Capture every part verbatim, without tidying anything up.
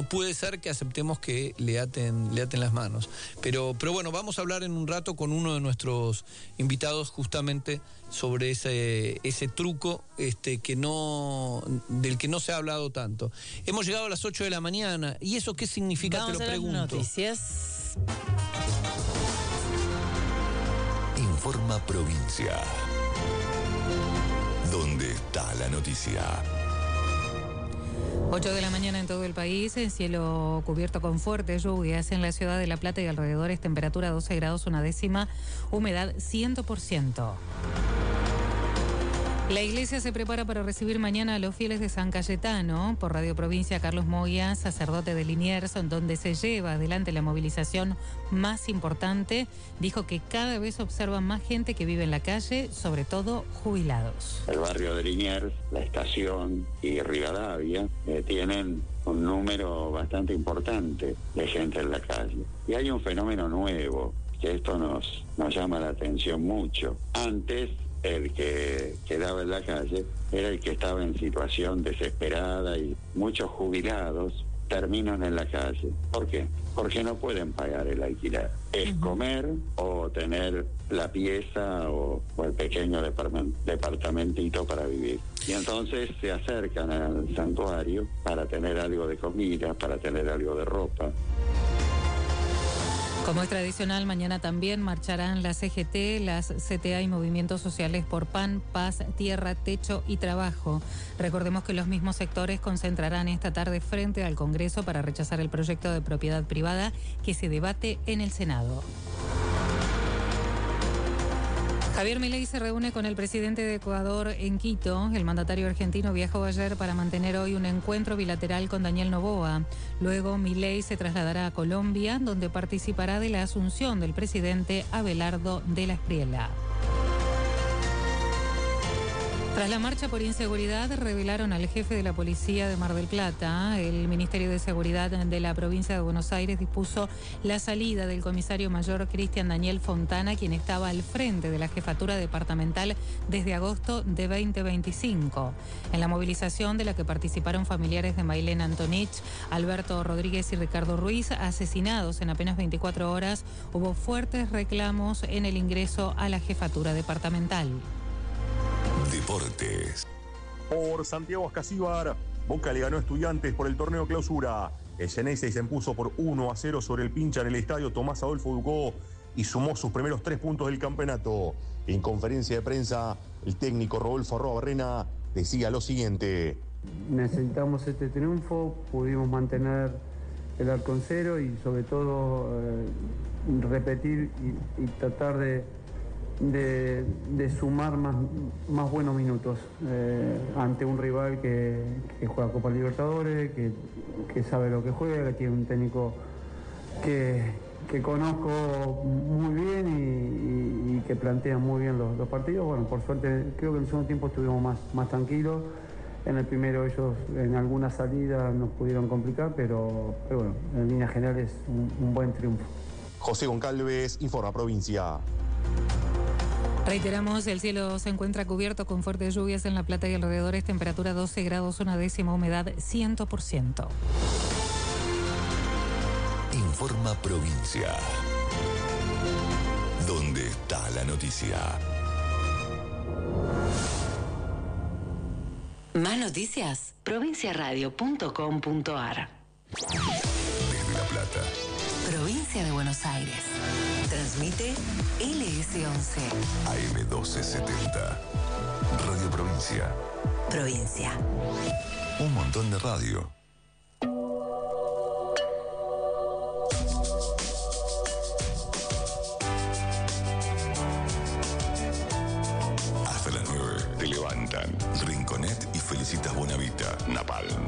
no puede ser que aceptemos que le aten, le aten las manos. Pero, pero bueno, vamos a hablar en un rato con uno de nuestros invitados justamente sobre ese, ese truco este, que no, del que no se ha hablado tanto. Hemos llegado a las ocho de la mañana, ¿y eso qué significa? Vamos Te lo a las pregunto. Noticias. Informa Provincia. ¿Dónde está la noticia? ocho de la mañana en todo el país, el cielo cubierto con fuertes lluvias en la ciudad de La Plata y alrededores, temperatura doce grados una décima, humedad cien por ciento. La iglesia se prepara para recibir mañana a los fieles de San Cayetano. Por Radio Provincia, Carlos Moya, sacerdote de Liniers, donde se lleva adelante la movilización más importante, dijo que cada vez observan más gente que vive en la calle, sobre todo jubilados. El barrio de Liniers, la estación y Rivadavia eh, tienen un número bastante importante de gente en la calle. Y hay un fenómeno nuevo, que esto nos, nos llama la atención mucho. Antes, el que quedaba en la calle era el que estaba en situación desesperada y muchos jubilados terminan en la calle. ¿Por qué? Porque no pueden pagar el alquiler. Es comer o tener la pieza o, o el pequeño departament- departamentito para vivir. Y entonces se acercan al santuario para tener algo de comida, para tener algo de ropa. Como es tradicional, mañana también marcharán la C G T, las C T A y movimientos sociales por pan, paz, tierra, techo y trabajo. Recordemos que los mismos sectores concentrarán esta tarde frente al Congreso para rechazar el proyecto de propiedad privada que se debate en el Senado. Javier Milei se reúne con el presidente de Ecuador en Quito. El mandatario argentino viajó ayer para mantener hoy un encuentro bilateral con Daniel Noboa. Luego Milei se trasladará a Colombia, donde participará de la asunción del presidente Abelardo de la Espriella. Tras la marcha por inseguridad, revelaron al jefe de la policía de Mar del Plata. El Ministerio de Seguridad de la provincia de Buenos Aires dispuso la salida del comisario mayor Cristian Daniel Fontana, quien estaba al frente de la jefatura departamental desde agosto de veinte veinticinco. En la movilización de la que participaron familiares de Mailén Antonich, Alberto Rodríguez y Ricardo Ruiz, asesinados en apenas veinticuatro horas, hubo fuertes reclamos en el ingreso a la jefatura departamental. Deportes. Por Santiago Ascasíbar, Boca le ganó a Estudiantes por el torneo clausura. El Xeneize se impuso por uno a cero sobre el Pincha en el estadio Tomás Adolfo Ducó y sumó sus primeros tres puntos del campeonato. En conferencia de prensa, el técnico Rodolfo Arrobarrena decía lo siguiente: necesitamos este triunfo, pudimos mantener el arco en cero y sobre todo eh, repetir y, y tratar de De, de sumar más, más buenos minutos eh, ante un rival que, que juega Copa Libertadores, que, que sabe lo que juega, que tiene un técnico que, que conozco muy bien y, y, y que plantea muy bien los, los partidos. Bueno, por suerte creo que en el segundo tiempo estuvimos más, más tranquilos. En el primero ellos en alguna salida nos pudieron complicar, pero, pero bueno, en líneas generales un, un buen triunfo. José Goncalves, Informa Provincia. Reiteramos, el cielo se encuentra cubierto con fuertes lluvias en La Plata y alrededores, temperatura doce grados una décima, humedad cien por ciento. Informa Provincia. ¿Dónde está la noticia? Más noticias, provinciaradio punto com punto ar. Desde La Plata. Provincia de Buenos Aires. Transmite L S once. A M doce setenta. Radio Provincia. Provincia. Un montón de radio. Hasta las nueve te levantan Rinconet y Felicitas Bonavita. Napalm.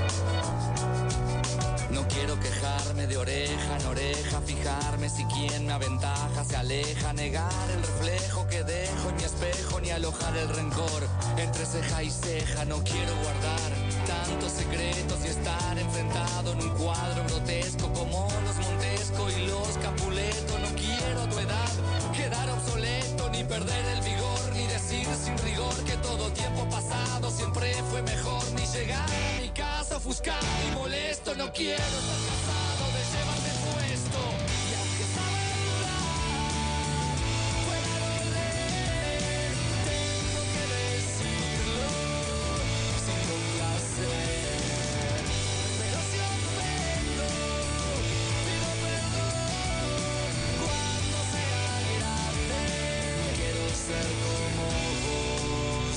No quiero quejarme de oreja en oreja, fijarme si quien me aventaja se aleja, negar el reflejo que dejo en mi espejo, ni alojar el rencor entre ceja y ceja. No quiero guardar tantos secretos y estar enfrentado en un cuadro grotesco como los Montesco y los Capuleto. No quiero a tu edad quedar obsoleto, ni perder el vigor, ni decir sin rigor que todo tiempo pasado siempre fue mejor, ni llegar a mi casa ofuscado y molesto esto. No quiero estar cansado de llevarme puesto. Y aunque esta verdad pueda doler, tengo que decirlo sin complacer. Pero si ofendo, pido perdón. Cuando sea grande, quiero ser como vos.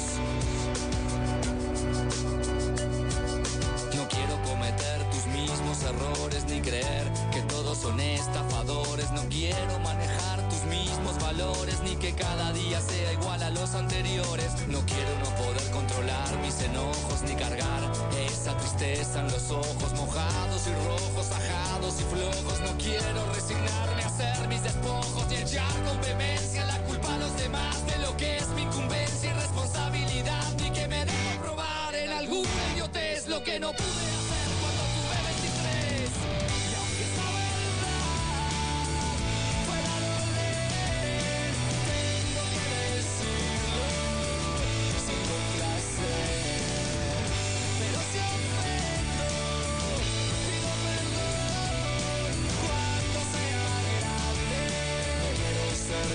No quiero cometer tus mismos errores ni creer que todos son estafadores. No quiero manejar tus mismos valores ni que cada día sea igual a los anteriores. No quiero no poder controlar mis enojos ni cargar esa tristeza en los ojos mojados y rojos, ajados y flojos. No quiero resignarme a hacer mis despojos y echar con vehemencia la culpa a los demás de lo que es mi incumbencia y responsabilidad, ni que me dejo probar en alguna idiotez lo que no pude hacer cuando tuve veintitrés. Y aunque esta verdad pueda doler, tengo que decirlo sin complacer. Pero si ofendo, pido perdón. Cuando sea grande, quiero ser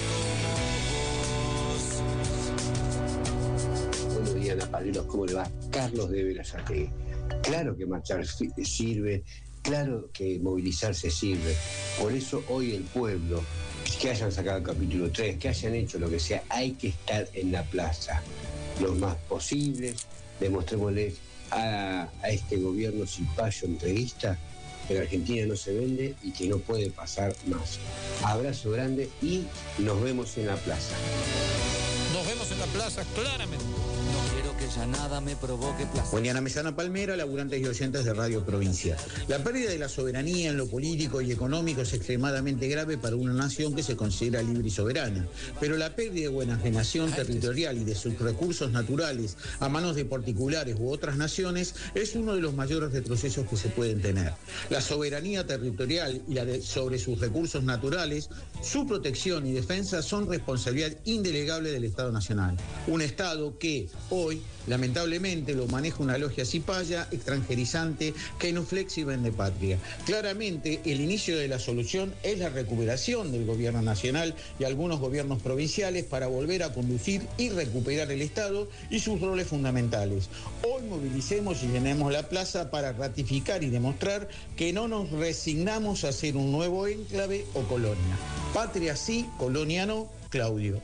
como vos. Buenos días, Napaneros, ¿cómo le va? Carlos de Berazategui. Claro que marchar sirve, claro que movilizarse sirve. Por eso hoy el pueblo, que hayan sacado el capítulo tres, que hayan hecho lo que sea, hay que estar en la plaza lo más posible. Demostrémosle a, a este gobierno cipayo entreguista que la Argentina no se vende y que no puede pasar más. Abrazo grande y nos vemos en la plaza. Nos vemos en la plaza, claramente. No quiero que ya nada me provoque placer. Buen día, Mesana Palmera, laburantes y oyentes de Radio Provincia. La pérdida de la soberanía en lo político y económico es extremadamente grave para una nación que se considera libre y soberana. Pero la pérdida de enajenación territorial y de sus recursos naturales a manos de particulares u otras naciones es uno de los mayores retrocesos que se pueden tener. La soberanía territorial y la de sobre sus recursos naturales, su protección y defensa son responsabilidad indelegable del Estado Nacional. Un Estado que hoy, lamentablemente, lo maneja una logia cipaya, extranjerizante, genuflex y vende patria. Claramente, el inicio de la solución es la recuperación del gobierno nacional y algunos gobiernos provinciales para volver a conducir y recuperar el Estado y sus roles fundamentales. Hoy movilicemos y llenemos la plaza para ratificar y demostrar que no nos resignamos a ser un nuevo enclave o colonia. Patria sí, colonia no, Claudio.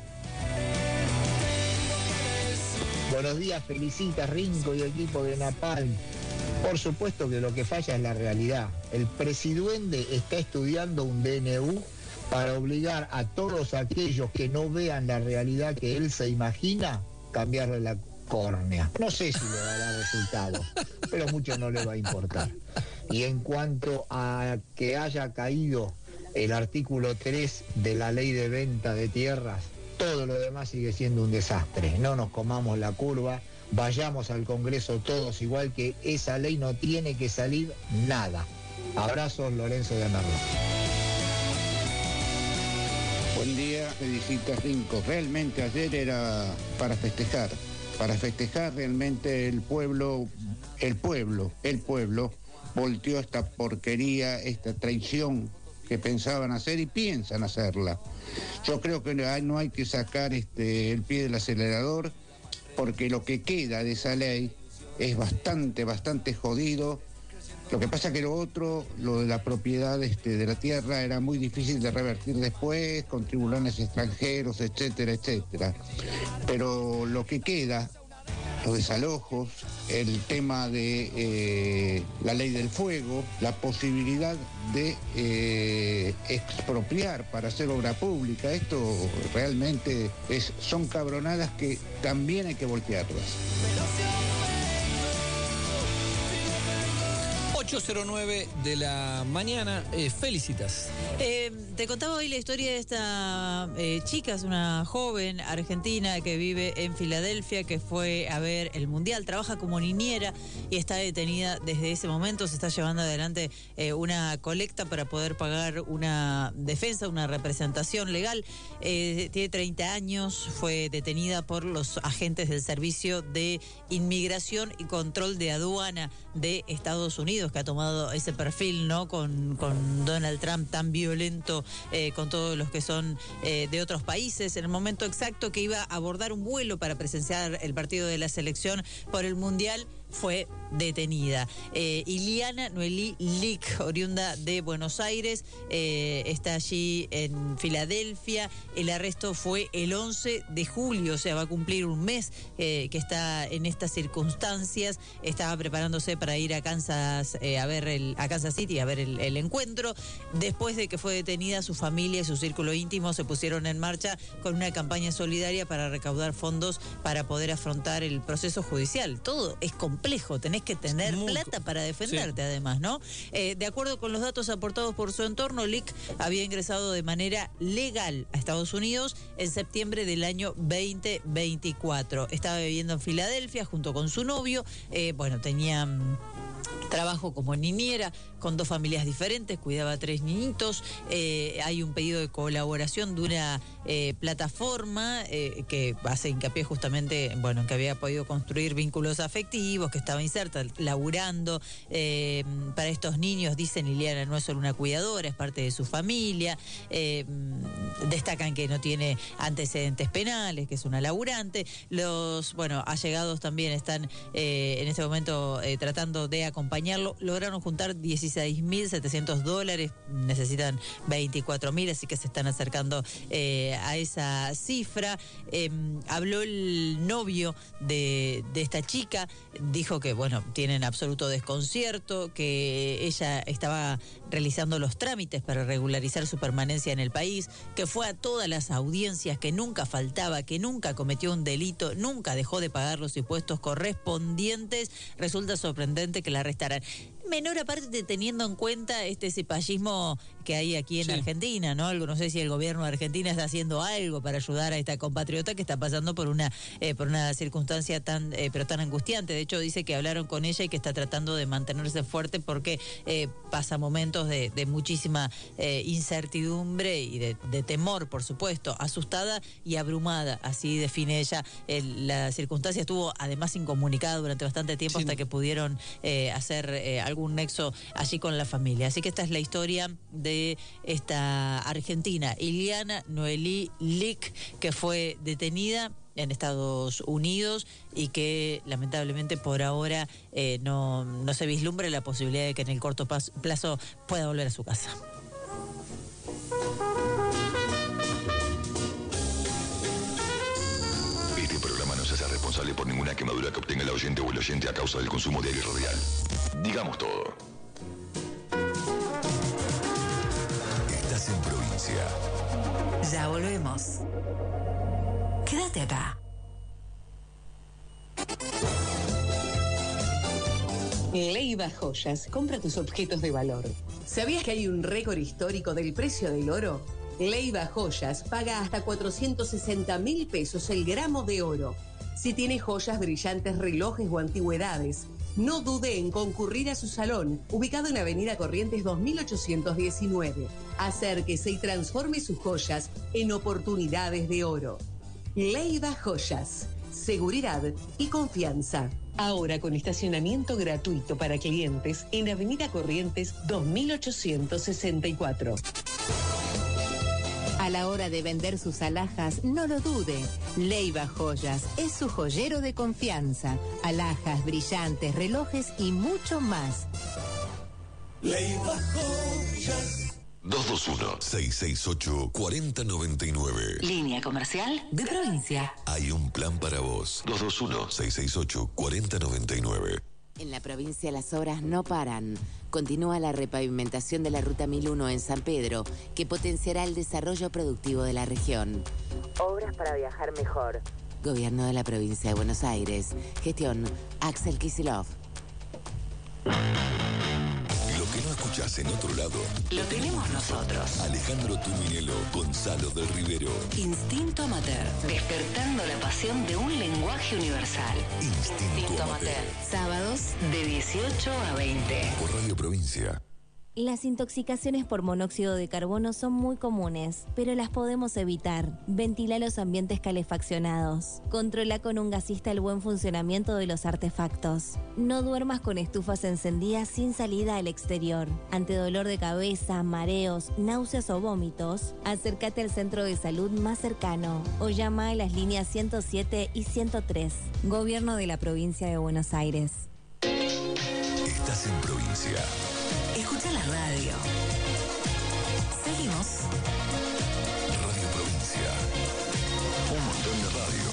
Buenos días, felicitas Rinco y equipo de Napalm. Por supuesto que lo que falla es la realidad. El presidente está estudiando un D N U para obligar a todos aquellos que no vean la realidad que él se imagina, cambiarle la córnea. No sé si le dará resultado, pero mucho no le va a importar. Y en cuanto a que haya caído el artículo tres de la ley de venta de tierras, todo lo demás sigue siendo un desastre. No nos comamos la curva, vayamos al Congreso todos igual, que esa ley no tiene que salir nada. Abrazos, Lorenzo de Merlo. Buen día, felicitas Rinco. Realmente ayer era para festejar, para festejar realmente el pueblo, el pueblo, el pueblo volteó esta porquería, esta traición que pensaban hacer y piensan hacerla. Yo creo que no hay que sacar este, el pie del acelerador, porque lo que queda de esa ley es bastante, bastante jodido. Lo que pasa que lo otro, lo de la propiedad este, de la tierra, era muy difícil de revertir después, con tribunales extranjeros, etcétera, etcétera. Pero lo que queda, los desalojos, el tema de eh, la ley del fuego, la posibilidad de eh, expropiar para hacer obra pública, esto realmente es, son cabronadas que también hay que voltearlas. ocho cero nueve de la mañana, eh, felicitas. Eh, te contaba hoy la historia de esta eh, chica, es una joven argentina que vive en Filadelfia, que fue a ver el Mundial, trabaja como niñera y está detenida desde ese momento. Se está llevando adelante eh, una colecta para poder pagar una defensa, una representación legal. Eh, tiene treinta años, fue detenida por los agentes del Servicio de Inmigración y Control de Aduana de Estados Unidos, que que ha tomado ese perfil, ¿no? Con, con Donald Trump tan violento eh, con todos los que son eh, de otros países, en el momento exacto que iba a abordar un vuelo para presenciar el partido de la selección por el Mundial, fue detenida. Eh, Iliana Noelí Lick, oriunda de Buenos Aires, eh, está allí en Filadelfia. El arresto fue el once de julio, o sea, va a cumplir un mes eh, que está en estas circunstancias. Estaba preparándose para ir a Kansas eh, a ver el, a Kansas City a ver el, el encuentro. Después de que fue detenida, su familia y su círculo íntimo se pusieron en marcha con una campaña solidaria para recaudar fondos para poder afrontar el proceso judicial. Todo es complejo. complejo, tenés que tener Muy plata para defenderte, sí. además, ¿no? Eh, de acuerdo con los datos aportados por su entorno, Lick había ingresado de manera legal a Estados Unidos en septiembre del año veinte veinticuatro. Estaba viviendo en Filadelfia junto con su novio, eh, bueno, tenía um, trabajo como niñera con dos familias diferentes, cuidaba a tres niñitos. Eh, hay un pedido de colaboración de una eh, plataforma eh, que hace hincapié justamente, bueno, que había podido construir vínculos afectivos, que estaba inserta, laburando. Eh, para estos niños, dicen, Liliana no es solo una cuidadora, es parte de su familia. Eh, destacan que no tiene antecedentes penales, que es una laburante. Los, bueno, allegados también están eh, en este momento eh, tratando de acompañarlo. Lograron juntar dieciséis mil setecientos dólares, necesitan veinticuatro mil, así que se están acercando eh, a esa cifra. Eh, habló el novio de, de esta chica, dijo que, bueno, tienen absoluto desconcierto, que ella estaba realizando los trámites para regularizar su permanencia en el país, que fue a todas las audiencias, que nunca faltaba, que nunca cometió un delito, nunca dejó de pagar los impuestos correspondientes. Resulta sorprendente que la arrestaran. Menor aparte de teniendo en cuenta este cepallismo que hay aquí en sí. Argentina, ¿no? Algo, no sé si el gobierno de Argentina está haciendo algo para ayudar a esta compatriota que está pasando por una eh, por una circunstancia tan eh, pero tan angustiante. De hecho, dice que hablaron con ella y que está tratando de mantenerse fuerte porque eh, pasa momentos de, de muchísima eh, incertidumbre y de, de temor, por supuesto, asustada y abrumada, así define ella el, la circunstancia. Estuvo además incomunicada durante bastante tiempo sí. hasta que pudieron eh, hacer eh, algún nexo allí con la familia. Así que esta es la historia de esta argentina, Iliana Noelí Lick, que fue detenida en Estados Unidos y que lamentablemente por ahora eh, no, no se vislumbra la posibilidad de que en el corto plazo pueda volver a su casa. Este programa no se hace responsable por ninguna quemadura que obtenga el oyente o el oyente a causa del consumo de aire radial. Digamos todo. Estás en provincia. Ya volvemos. Quédate acá. Leiva Joyas, compra tus objetos de valor. ¿Sabías que hay un récord histórico del precio del oro? Leiva Joyas paga hasta cuatrocientos sesenta mil pesos el gramo de oro. Si tiene joyas, brillantes, relojes o antigüedades, no dude en concurrir a su salón, ubicado en Avenida Corrientes dos mil ochocientos diecinueve. Acérquese y transforme sus joyas en oportunidades de oro. Leiva Joyas, seguridad y confianza. Ahora con estacionamiento gratuito para clientes en Avenida Corrientes dos mil ochocientos sesenta y cuatro. A la hora de vender sus alhajas, no lo dude. Leiva Joyas es su joyero de confianza. Alhajas, brillantes, relojes y mucho más. Leiva Joyas. dos dos uno, seis seis ocho, cuatro cero nueve nueve. Línea comercial de provincia. Hay un plan para vos. dos dos uno, seis seis ocho, cuatro cero nueve nueve. En la provincia las obras no paran. Continúa la repavimentación de la Ruta mil uno en San Pedro, que potenciará el desarrollo productivo de la región. Obras para viajar mejor. Gobierno de la provincia de Buenos Aires. Gestión Axel Kicillof. Lo que no escuchás en otro lado, lo tenemos nosotros. Alejandro Tuminelo, Gonzalo del Rivero. Instinto Amateur, despertando la pasión de un lenguaje universal. Instinto, Instinto Amateur. Sábados de dieciocho a veinte. Por Radio Provincia. Las intoxicaciones por monóxido de carbono son muy comunes, pero las podemos evitar. Ventila los ambientes calefaccionados. Controla con un gasista el buen funcionamiento de los artefactos. No duermas con estufas encendidas sin salida al exterior. Ante dolor de cabeza, mareos, náuseas o vómitos, acércate al centro de salud más cercano o llama a las líneas ciento siete y ciento tres. Gobierno de la Provincia de Buenos Aires. Estás en provincia. Escucha la radio. Seguimos. Radio Provincia. Un montón de radio.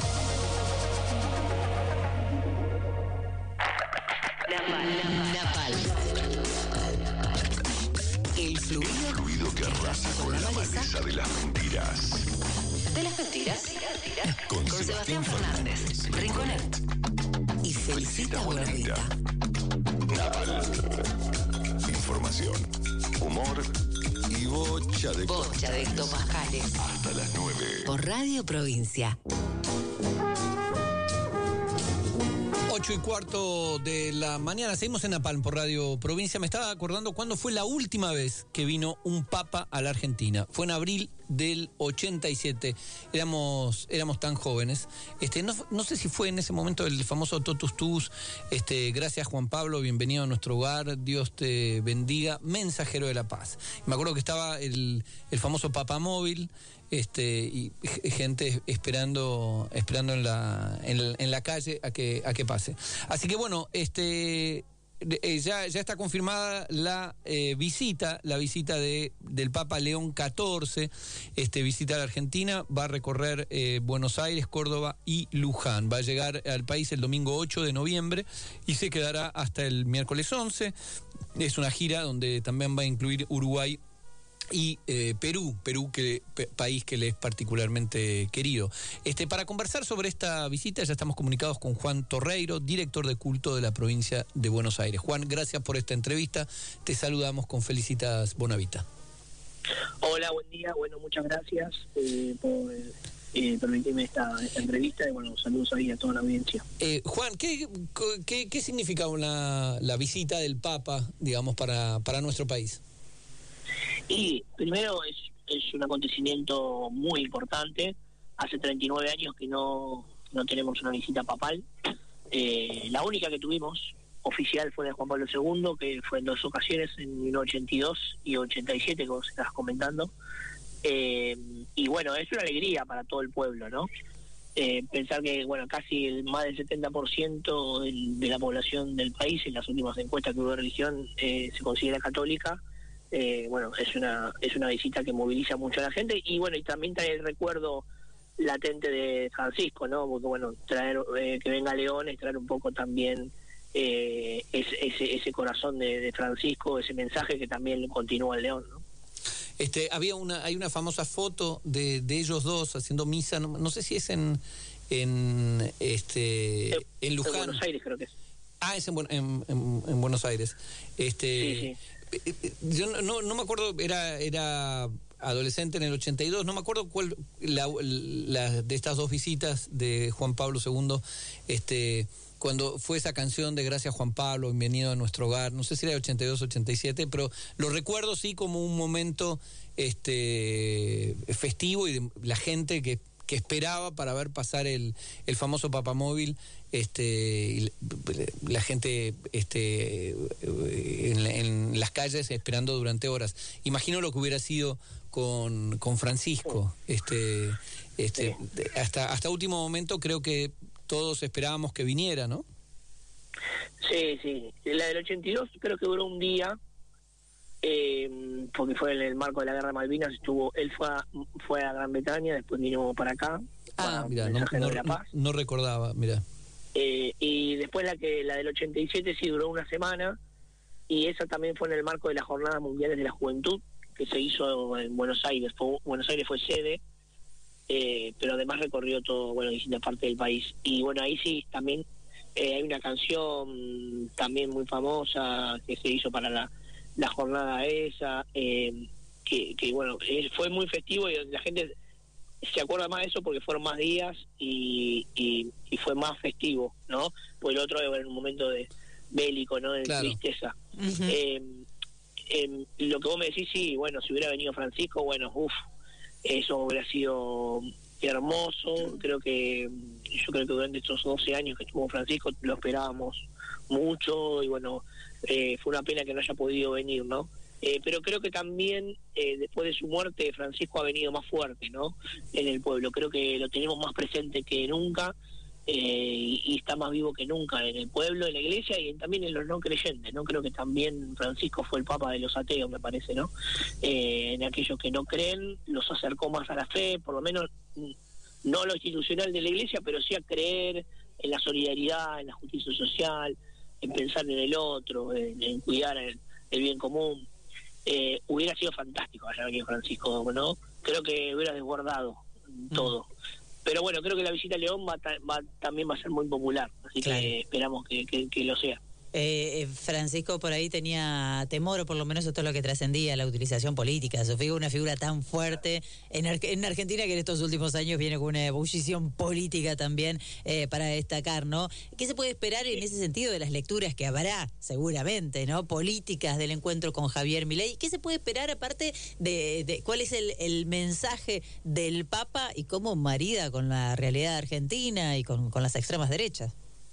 Napal. El fluido. El fluido que arrasa con la maleza de las mentiras. De las mentiras. Con, Con Sebastián Fernández, Rinconet y Felicita Buenavita. Napal. Información, humor y bocha de Bocha de Tomajales. Hasta las nueve. Por Radio Provincia. Ocho y cuarto de la mañana, seguimos en Napalm por Radio Provincia. Me estaba acordando cuándo fue la última vez que vino un papa a la Argentina. Fue en abril del ochenta y siete. Éramos, éramos tan jóvenes. Este, no, no sé si fue en ese momento el famoso Totus Tus. Este, gracias Juan Pablo, bienvenido a nuestro hogar, Dios te bendiga, mensajero de la paz. Me acuerdo que estaba el, el famoso papamóvil. Este, y gente esperando esperando en la en, en la calle a que a que pase. Así que bueno, este eh, ya ya está confirmada la eh, visita la visita de del Papa León catorce. Este visita a la Argentina, va a recorrer eh, Buenos Aires, Córdoba y Luján. Va a llegar al país el domingo ocho de noviembre y se quedará hasta el miércoles once. Es una gira donde también va a incluir Uruguay y eh, Perú, Perú que pe, país que le es particularmente querido. Este, para conversar sobre esta visita ya estamos comunicados con Juan Torreiro, director de culto de la provincia de Buenos Aires. Juan, gracias por esta entrevista. Te saludamos con Felicitas Bonavita. Hola, buen día. Bueno, muchas gracias eh, por eh, permitirme esta, esta entrevista y bueno, saludos ahí a toda la audiencia. Eh, Juan, ¿qué, qué, qué significa una, la visita del Papa, digamos, para, para nuestro país? Y primero es, es un acontecimiento muy importante. Hace treinta y nueve años que no, no tenemos una visita papal. Eh, la única que tuvimos oficial fue de Juan Pablo segundo, que fue en dos ocasiones, en mil novecientos ochenta y dos y ochenta y siete, como se estás comentando. Eh, y bueno, es una alegría para todo el pueblo, ¿no? Eh, pensar que, bueno, casi el, más del setenta por ciento del, de la población del país, en las últimas encuestas que hubo de religión, eh, se considera católica. Eh, bueno, es una es una visita que moviliza mucho a la gente y bueno, y también trae el recuerdo latente de Francisco, ¿no? Porque bueno, traer eh, que venga León es traer un poco también eh, ese, ese ese corazón de, de Francisco, ese mensaje que también continúa en León, ¿no? Este, había una hay una famosa foto de, de ellos dos haciendo misa, no, no sé si es en en este en, en Luján. En Buenos Aires creo que es. Ah, es en, en, en, en Buenos Aires. Este sí, sí. Yo no, no me acuerdo, era era adolescente en el ochenta y dos, no me acuerdo cuál la, la de estas dos visitas de Juan Pablo segundo, este cuando fue esa canción de Gracias Juan Pablo, bienvenido a nuestro hogar, no sé si era de ochenta y dos, ochenta y siete, pero lo recuerdo sí como un momento este festivo y de la gente que que esperaba para ver pasar el, el famoso papamóvil, este, la gente este, en, en las calles esperando durante horas. Imagino lo que hubiera sido con, con Francisco. Este, este, hasta, hasta último momento creo que todos esperábamos que viniera, ¿no? Sí, sí. La del ochenta y dos creo que duró un día, eh, porque fue en el marco de la Guerra de Malvinas. Estuvo, él fue a, fue a Gran Bretaña, después vino para acá. Ah, mira, no, no, de la Paz. no recordaba, mira. Eh, y después la que la del ochenta y siete sí duró una semana, y esa también fue en el marco de las Jornadas Mundiales de la Juventud, que se hizo en Buenos Aires. Fue, Buenos Aires fue sede, eh, pero además recorrió todo, bueno, distintas partes del país. Y bueno, ahí sí, también eh, hay una canción también muy famosa que se hizo para la, la jornada esa, eh, que, que bueno, eh, fue muy festivo y la gente se acuerda más de eso porque fueron más días y, y, y fue más festivo, ¿no? Pues el otro era un momento de bélico, ¿no? De claro. tristeza. Uh-huh. Eh, eh, lo que vos me decís, sí, bueno, si hubiera venido Francisco, bueno, uff, eso hubiera sido hermoso. Creo que yo creo que durante estos doce años que estuvo Francisco lo esperábamos mucho y bueno, eh, fue una pena que no haya podido venir, ¿no? Eh, pero creo que también eh, después de su muerte Francisco ha venido más fuerte, ¿no? En el pueblo, creo que lo tenemos más presente que nunca, eh, y, y está más vivo que nunca en el pueblo, en la iglesia y en, también en los no creyentes, ¿no? Creo que también Francisco fue el papa de los ateos, me parece, ¿no? Eh, en aquellos que no creen, los acercó más a la fe, por lo menos no a lo institucional de la iglesia, pero sí a creer en la solidaridad, en la justicia social, en pensar en el otro, en, en cuidar el, el bien común. Eh, hubiera sido fantástico haber venido Francisco, ¿no? Creo que hubiera desbordado todo. Mm. Pero bueno, creo que la visita a León va, va, también va a ser muy popular, así claro. que esperamos que, que, que lo sea. Eh, Francisco por ahí tenía temor, o por lo menos esto es lo que trascendía, la utilización política. Su figura, una figura tan fuerte en, Ar en Argentina, que en estos últimos años viene con una ebullición política también, eh, para destacar, ¿no? ¿Qué se puede esperar en ese sentido de las lecturas que habrá, seguramente, ¿no? Políticas del encuentro con Javier Milei. ¿Qué se puede esperar aparte de, de cuál es el, el mensaje del Papa y cómo marida con la realidad argentina y con, con las extremas derechas?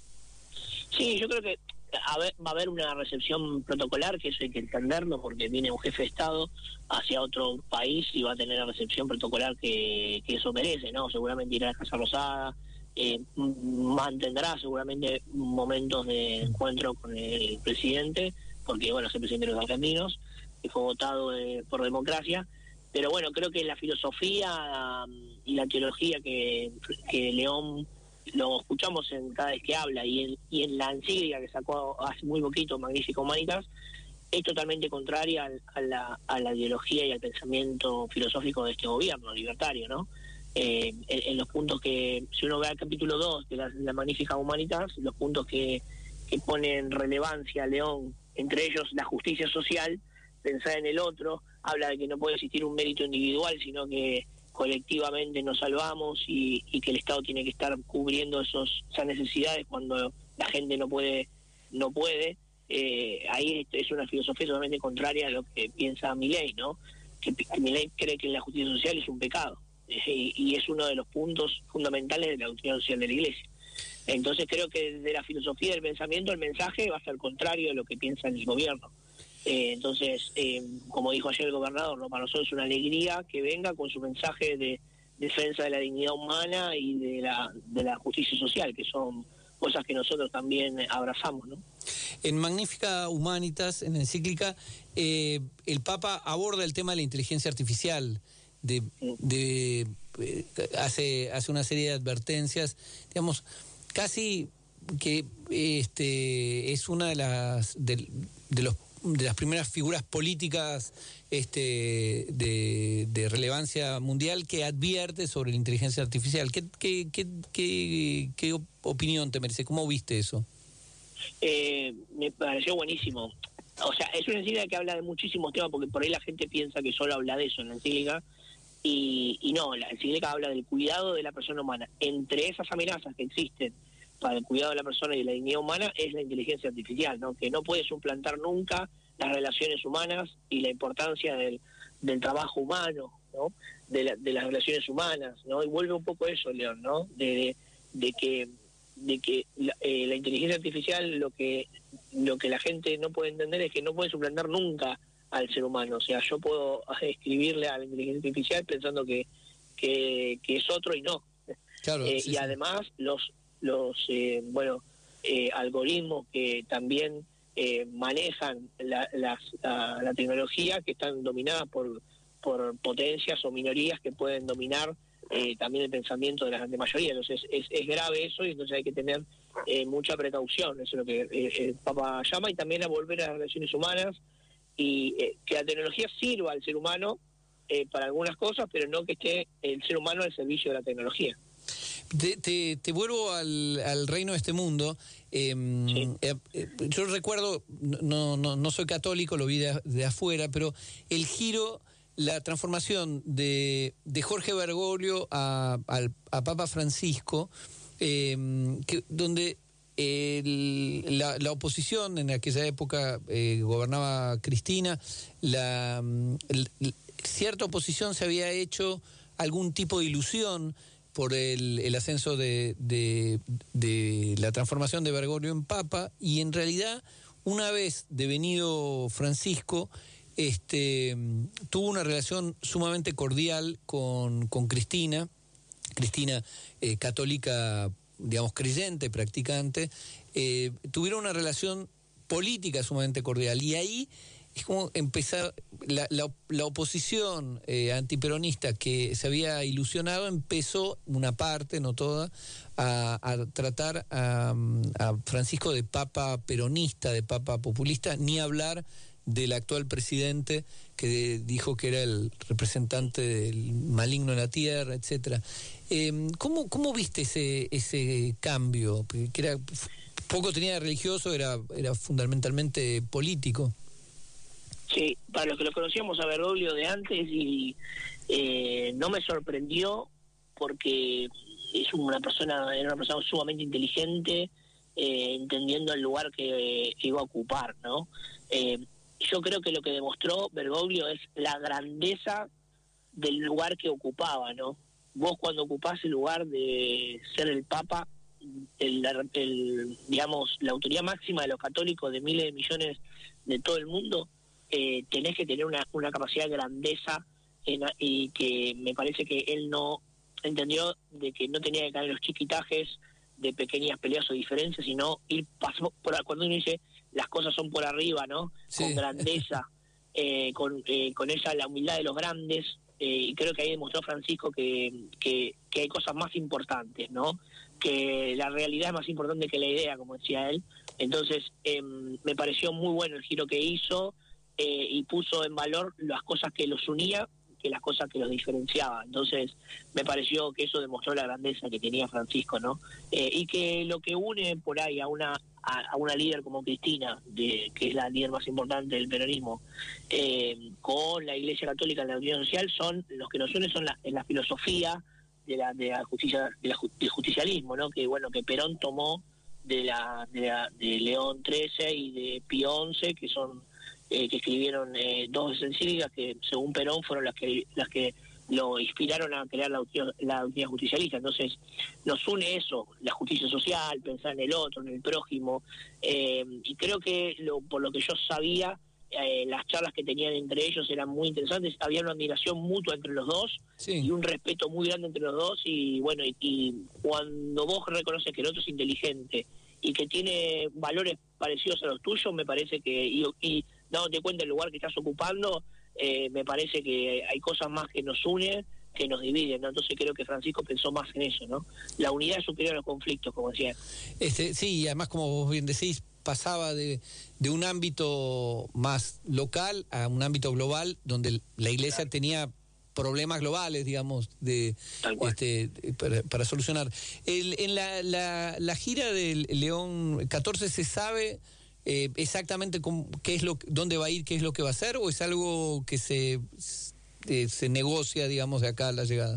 Sí, yo creo que A ver, va a haber una recepción protocolar, que eso hay que entenderlo, porque viene un jefe de Estado hacia otro país y va a tener la recepción protocolar que, que eso merece, ¿no? Seguramente irá a la Casa Rosada, eh, mantendrá seguramente momentos de encuentro con el presidente, porque, bueno, es el presidente de los argentinos, que fue votado eh, por democracia, pero bueno, creo que la filosofía um, y la teología que, que León lo escuchamos en cada vez que habla y en, y en la encíclica que sacó hace muy poquito, Magnificat Humanitas, es totalmente contraria al, a, la, a la ideología y al pensamiento filosófico de este gobierno libertario, ¿no? Eh, en, en los puntos que, si uno ve el capítulo dos de la, la Magnificat Humanitas, los puntos que, que ponen relevancia a León, entre ellos la justicia social, pensar en el otro, habla de que no puede existir un mérito individual, sino que colectivamente nos salvamos y, y que el Estado tiene que estar cubriendo esos, esas necesidades cuando la gente no puede, no puede. Eh, ahí es una filosofía totalmente contraria a lo que piensa Milei, ¿no? Que Milei cree que la justicia social es un pecado, eh, y, y es uno de los puntos fundamentales de la doctrina social de la Iglesia. Entonces creo que de la filosofía del pensamiento el mensaje va a ser contrario a lo que piensa el gobierno. Eh, entonces, eh, como dijo ayer el gobernador, ¿no? Para nosotros es una alegría que venga con su mensaje de defensa de la dignidad humana y de la, de la justicia social, que son cosas que nosotros también abrazamos, ¿no? En Magnificat Humanitas, en la encíclica, eh, el Papa aborda el tema de la inteligencia artificial, de, de eh, hace, hace una serie de advertencias, digamos, casi que este es una de las de, de los de las primeras figuras políticas este, de, de relevancia mundial que advierte sobre la inteligencia artificial. ¿Qué, qué, qué, qué, qué opinión te merece? ¿Cómo viste eso? Eh, me pareció buenísimo. O sea, es una encíclica que habla de muchísimos temas, porque por ahí la gente piensa que solo habla de eso en la encíclica, y, y no, la encíclica habla del cuidado de la persona humana. Entre esas amenazas que existen para el cuidado de la persona y de la dignidad humana es la inteligencia artificial, ¿no? Que no puede suplantar nunca las relaciones humanas y la importancia del, del trabajo humano, ¿no? De, la, de las relaciones humanas, ¿no? Y vuelve un poco eso, León, ¿no? De, de, de que de que la, eh, la inteligencia artificial lo que lo que la gente no puede entender es que no puede suplantar nunca al ser humano. O sea, yo puedo escribirle a la inteligencia artificial pensando que que, que es otro y no. Claro, eh, sí, y sí. además los los eh, bueno eh, algoritmos que también eh, manejan la, la, la, la tecnología, que están dominadas por por potencias o minorías que pueden dominar eh, también el pensamiento de la grande mayoría. Entonces es, es grave eso, y entonces hay que tener eh, mucha precaución. Eso es lo que eh, el Papa llama, y también a volver a las relaciones humanas, y eh, que la tecnología sirva al ser humano eh, para algunas cosas, pero no que esté el ser humano al servicio de la tecnología. Te, te, te vuelvo al, al reino de este mundo. Eh, sí. eh, eh, yo recuerdo, no, no, no soy católico, lo vi de, de afuera, pero el giro, la transformación de, de Jorge Bergoglio a, a, a Papa Francisco, eh, que, donde el, la, la oposición, en aquella época eh, gobernaba Cristina, la, el, cierta oposición se había hecho algún tipo de ilusión por el, el ascenso de, de, de la transformación de Bergoglio en Papa, y en realidad, una vez devenido Francisco, este, tuvo una relación sumamente cordial con, con Cristina, Cristina eh, católica, digamos, creyente, practicante, eh, tuvieron una relación política sumamente cordial, y ahí es como empezar, la, la, la oposición eh, antiperonista que se había ilusionado empezó, una parte, no toda, a, a tratar a, a Francisco de papa peronista, de papa populista, ni hablar del actual presidente que dijo que era el representante del maligno en la tierra, etcétera. Eh, ¿cómo, ¿Cómo viste ese, ese cambio? Que era poco tenía de religioso, era, era fundamentalmente político. Sí, para los que lo conocíamos a Bergoglio de antes, y eh, no me sorprendió porque es una persona, era una persona sumamente inteligente, eh, entendiendo el lugar que eh, iba a ocupar, ¿no? Eh, yo creo que lo que demostró Bergoglio es la grandeza del lugar que ocupaba, ¿no? Vos cuando ocupás el lugar de ser el Papa, el, el, digamos, la autoridad máxima de los católicos, de miles de millones de todo el mundo, eh, tenés que tener una, una capacidad de grandeza, en, y que me parece que él no entendió de que no tenía que caer en los chiquitajes de pequeñas peleas o diferencias, sino ir pasó por cuando uno dice las cosas son por arriba, ¿no? Sí. Con grandeza, eh, con eh, con ella la humildad de los grandes, eh, y creo que ahí demostró Francisco que, que que hay cosas más importantes, ¿no? Que la realidad es más importante que la idea, como decía él. Entonces eh, me pareció muy bueno el giro que hizo, eh, y puso en valor las cosas que los unía que las cosas que los diferenciaba. Entonces me pareció que eso demostró la grandeza que tenía Francisco, ¿no? Eh, y que lo que une por ahí a una a, a una líder como Cristina, de, que es la líder más importante del peronismo, eh, con la Iglesia Católica en la Unión Social, son los que nos unen son la, en la filosofía de la de la justicia, de la, del justicialismo, ¿no? Que bueno, que Perón tomó de la de, la, de León trece y de Pío once, que son Eh, que escribieron eh, dos encíclicas que según Perón fueron las que las que lo inspiraron a crear la doctrina, la doctrina justicialista. Entonces nos une eso, la justicia social, pensar en el otro, en el prójimo, eh, y creo que lo, por lo que yo sabía, eh, las charlas que tenían entre ellos eran muy interesantes, había una admiración mutua entre los dos, sí, y un respeto muy grande entre los dos, y bueno, y, y cuando vos reconoces que el otro es inteligente y que tiene valores parecidos a los tuyos, me parece que y, y dándote cuenta del lugar que estás ocupando, eh, me parece que hay cosas más que nos unen que nos dividen, ¿no? Entonces creo que Francisco pensó más en eso, ¿no? La unidad es superior a los conflictos, como decía. Este, sí, y además, como vos bien decís, pasaba de, de un ámbito más local a un ámbito global, donde la Iglesia claro. tenía problemas globales, digamos, de este para, para solucionar. El, en la, la, la gira del León catorce se sabe Eh, exactamente cómo, qué es lo dónde va a ir, qué es lo que va a hacer, o es algo que se eh, se negocia, digamos, de acá a la llegada.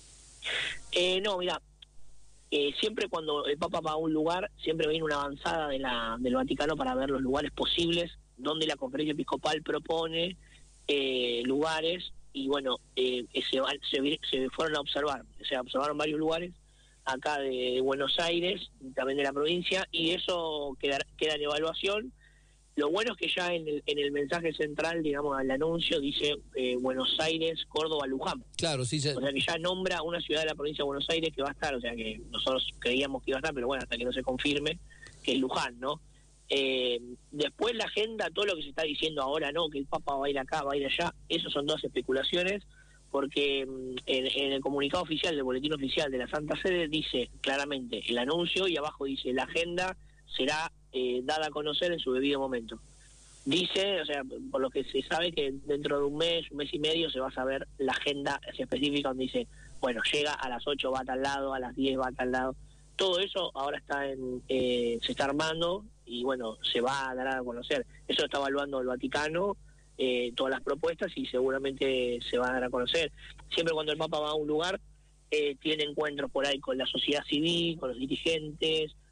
Eh, no, mira, eh, siempre cuando el Papa va a un lugar, siempre viene una avanzada de la del Vaticano para ver los lugares posibles donde la Conferencia Episcopal propone eh, lugares, y bueno, eh, se, se, se fueron a observar, se observaron varios lugares acá de Buenos Aires, también de la provincia, y eso queda, queda en evaluación. Lo bueno es que ya en el, en el mensaje central, digamos, al anuncio, dice eh, Buenos Aires, Córdoba, Luján. Claro, sí. Ya... O sea que ya nombra una ciudad de la provincia de Buenos Aires que va a estar, o sea que nosotros creíamos que iba a estar, pero bueno, hasta que no se confirme, que es Luján, ¿no? Eh, después la agenda, todo lo que se está diciendo ahora, ¿no? Que el Papa va a ir acá, va a ir allá, eso son todas especulaciones, porque en, en el comunicado oficial del boletín oficial de la Santa Sede dice claramente el anuncio, y abajo dice la agenda será eh, dada a conocer en su debido momento. Dice, o sea, por lo que se sabe que dentro de un mes, un mes y medio se va a saber la agenda específica, donde dice, bueno, llega a las ocho, va a tal lado, a las diez va a tal lado. Todo eso ahora está en eh, se está armando, y bueno, se va a dar a conocer. Eso está evaluando el Vaticano, Eh, todas las propuestas, y seguramente se van a dar a conocer. Siempre cuando el Papa va a un lugar, eh, tiene encuentros por ahí con la sociedad civil, con los dirigentes,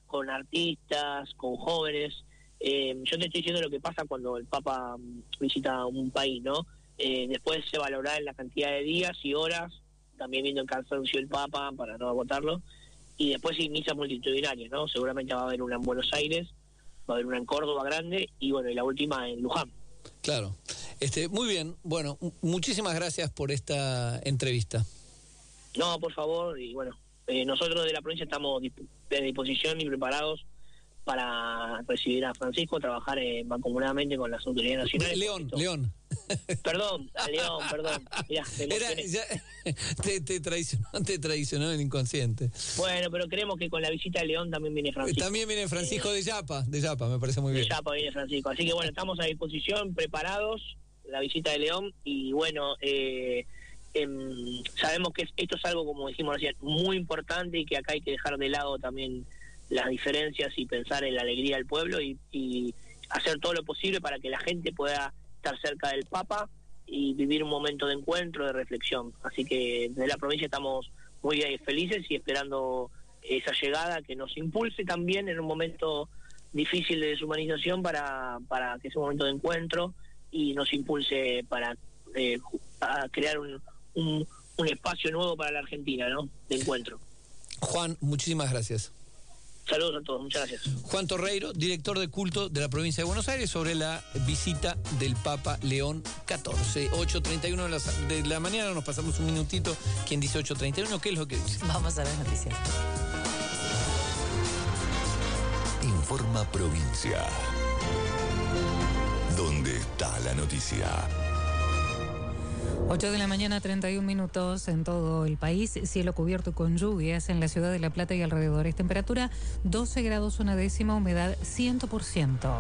con artistas, con jóvenes. Eh, yo te estoy diciendo lo que pasa cuando el Papa visita un país, ¿no? Eh, después se valorará en la cantidad de días y horas, también viendo el cansancio del Papa para no agotarlo, y después sí, misas multitudinarias, ¿no? Seguramente va a haber una en Buenos Aires, va a haber una en Córdoba grande, y bueno, y la última en Luján. Claro. Este, muy bien, bueno, muchísimas gracias por esta entrevista. No, por favor, y bueno, eh, nosotros de la provincia estamos disp- de disposición y preparados para recibir a Francisco, trabajar eh, mancomunadamente con las autoridades nacionales. León, León. Perdón, a León, perdón. Mirá, Era, ya, te, te, traicionó, te traicionó el inconsciente. Bueno, pero creemos que con la visita de León también viene Francisco. También viene Francisco eh, de Yapa, de Yapa, me parece muy bien. De Yapa viene Francisco. Así que bueno, estamos a disposición, preparados, la visita de León, y bueno, eh, eh, sabemos que esto es algo, como dijimos recién, muy importante, y que acá hay que dejar de lado también las diferencias y pensar en la alegría del pueblo y, y hacer todo lo posible para que la gente pueda estar cerca del Papa y vivir un momento de encuentro, de reflexión. Así que desde la provincia estamos muy felices y esperando esa llegada que nos impulse también en un momento difícil de deshumanización para, para que ese momento de encuentro y nos impulse para, eh, para crear un, un, un espacio nuevo para la Argentina, ¿no? De encuentro. Juan, muchísimas gracias. Saludos a todos, muchas gracias. Juan Torreiro, director de culto de la provincia de Buenos Aires, sobre la visita del Papa León catorce. ocho treinta y uno de la, de la mañana, nos pasamos un minutito. ¿Quién dice ocho treinta y uno? ¿Qué es lo que dice? Vamos a ver noticias. Informa Provincia. ¿Dónde está la noticia? ocho de la mañana, treinta y un minutos en todo el país. Cielo cubierto con lluvias en la ciudad de La Plata y alrededores. Temperatura doce grados una décima, humedad cien por ciento.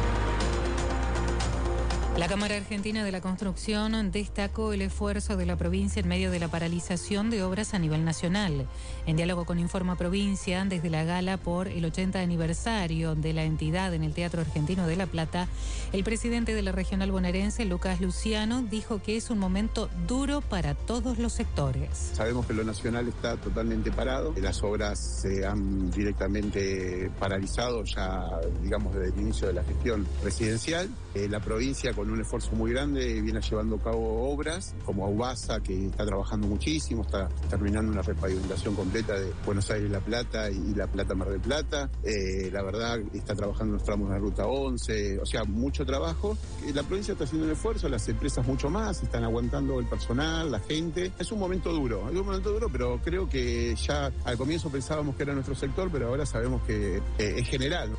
La Cámara Argentina de la Construcción destacó el esfuerzo de la provincia en medio de la paralización de obras a nivel nacional. En diálogo con Informa Provincia, desde la gala por el ochenta aniversario de la entidad en el Teatro Argentino de La Plata, el presidente de la regional bonaerense, Lucas Luciano, dijo que es un momento duro para todos los sectores. Sabemos que lo nacional está totalmente parado, las obras se han directamente paralizado ya, digamos, desde el inicio de la gestión presidencial. Eh, la provincia, con un esfuerzo muy grande, viene llevando a cabo obras como Aubasa, que está trabajando muchísimo, está terminando una repavimentación completa de Buenos Aires La Plata y La Plata Mar del Plata. Eh, la verdad, está trabajando en los tramos de la Ruta once, o sea, mucho trabajo. La provincia está haciendo un esfuerzo, las empresas mucho más, están aguantando el personal, la gente. Es un momento duro, es un momento duro, pero creo que ya al comienzo pensábamos que era nuestro sector, pero ahora sabemos que eh, es general.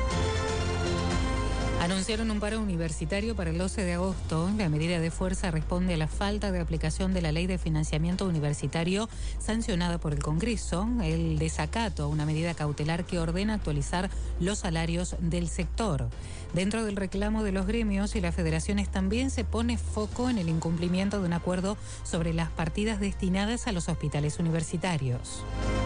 Anunciaron un paro universitario para el doce de agosto. La medida de fuerza responde a la falta de aplicación de la Ley de Financiamiento Universitario sancionada por el Congreso, el desacato a una medida cautelar que ordena actualizar los salarios del sector. Dentro del reclamo de los gremios y las federaciones también se pone foco en el incumplimiento de un acuerdo sobre las partidas destinadas a los hospitales universitarios.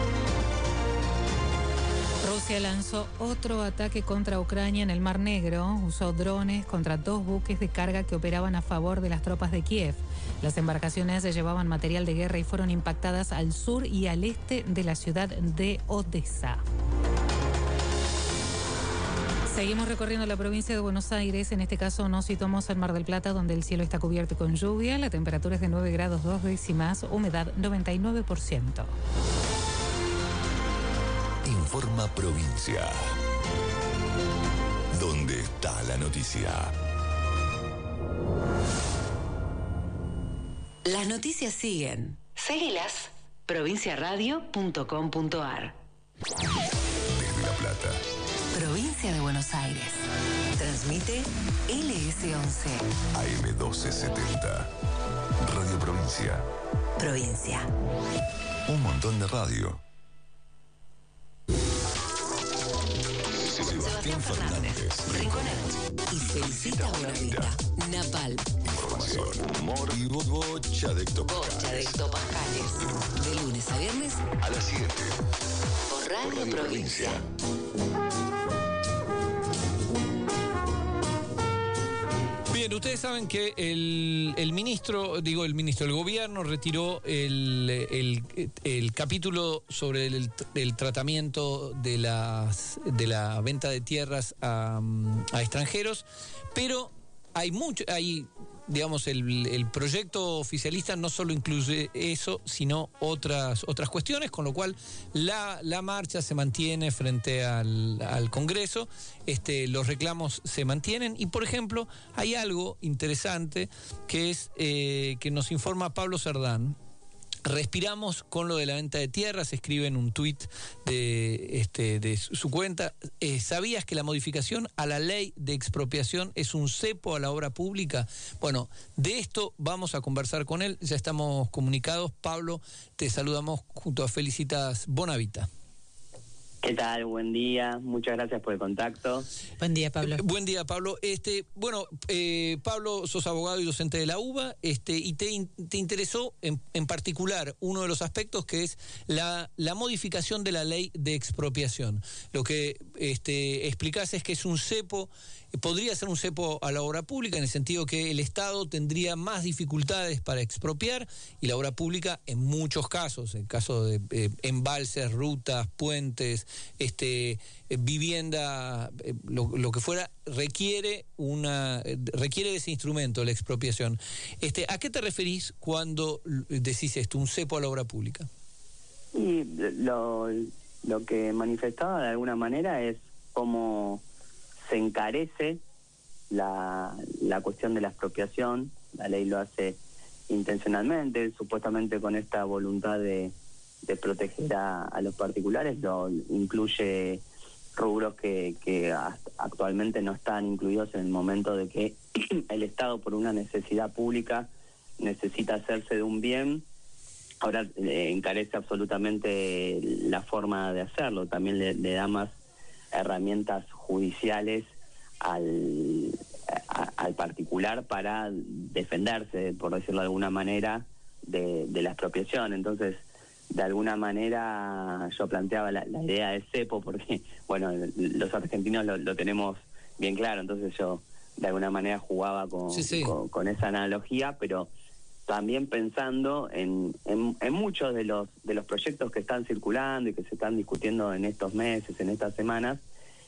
Rusia lanzó otro ataque contra Ucrania en el Mar Negro. Usó drones contra dos buques de carga que operaban a favor de las tropas de Kiev. Las embarcaciones llevaban material de guerra y fueron impactadas al sur y al este de la ciudad de Odessa. Seguimos recorriendo la provincia de Buenos Aires. En este caso nos situamos en Mar del Plata, donde el cielo está cubierto con lluvia. La temperatura es de nueve grados dos décimas, humedad noventa y nueve por ciento. Informa Provincia. ¿Dónde está la noticia? Las noticias siguen. Seguilas. provincia radio punto com punto ar. Desde La Plata. Provincia de Buenos Aires. Transmite L S once. A M doce setenta. Radio Provincia. Provincia. Un montón de radio. Sebastián Fernández, Rinconet y Felicita Bonavita. Napal. Información, humor y bo- bocha de ectopascales. Bocha de ectopascales. De lunes a viernes A las siete. por Radio, Radio Provincia. Provincia. Bien, ustedes saben que el, el ministro, digo el ministro, el gobierno retiró el, el, el capítulo sobre el, el tratamiento de las de la venta de tierras a, a extranjeros, pero hay mucho, hay digamos, el, el proyecto oficialista no solo incluye eso, sino otras otras cuestiones, con lo cual la, la marcha se mantiene frente al, al Congreso, este, los reclamos se mantienen y, por ejemplo, hay algo interesante que es eh, que nos informa Pablo Cerdán. Respiramos con lo de la venta de tierras, escribe en un tuit de, este, de su cuenta. Eh, ¿Sabías que la modificación a la ley de expropiación es un cepo a la obra pública? Bueno, de esto vamos a conversar con él, ya estamos comunicados. Pablo, te saludamos junto a Felicitas Bonavita. ¿Qué tal? Buen día, muchas gracias por el contacto. Buen día, Pablo. Eh, buen día, Pablo. Este, bueno, eh, Pablo, sos abogado y docente de la UBA, este, y te, te interesó en, en particular uno de los aspectos que es la, la modificación de la ley de expropiación. Lo que este, explicás es que es un cepo, podría ser un cepo a la obra pública en el sentido que el Estado tendría más dificultades para expropiar y la obra pública en muchos casos, en caso de eh, embalses, rutas, puentes, este eh, vivienda, eh, lo, lo que fuera, requiere una eh, requiere de ese instrumento, la expropiación. Este, ¿a qué te referís cuando decís esto, un cepo a la obra pública? Y lo, lo que manifestaba de alguna manera es cómo se encarece la, la cuestión de la expropiación. La ley lo hace intencionalmente, supuestamente con esta voluntad de, de proteger a, a los particulares, lo incluye rubros que, que actualmente no están incluidos en el momento de que el Estado, por una necesidad pública, necesita hacerse de un bien. Ahora eh, encarece absolutamente la forma de hacerlo, también le, le da más herramientas judiciales al, a, al particular para defenderse, por decirlo de alguna manera, de, de la expropiación. Entonces, de alguna manera yo planteaba la, la idea de cepo porque, bueno, los argentinos lo, lo tenemos bien claro, entonces yo de alguna manera jugaba con, sí, sí. con, con esa analogía, pero también pensando en, en, en muchos de los de los proyectos que están circulando y que se están discutiendo en estos meses, en estas semanas,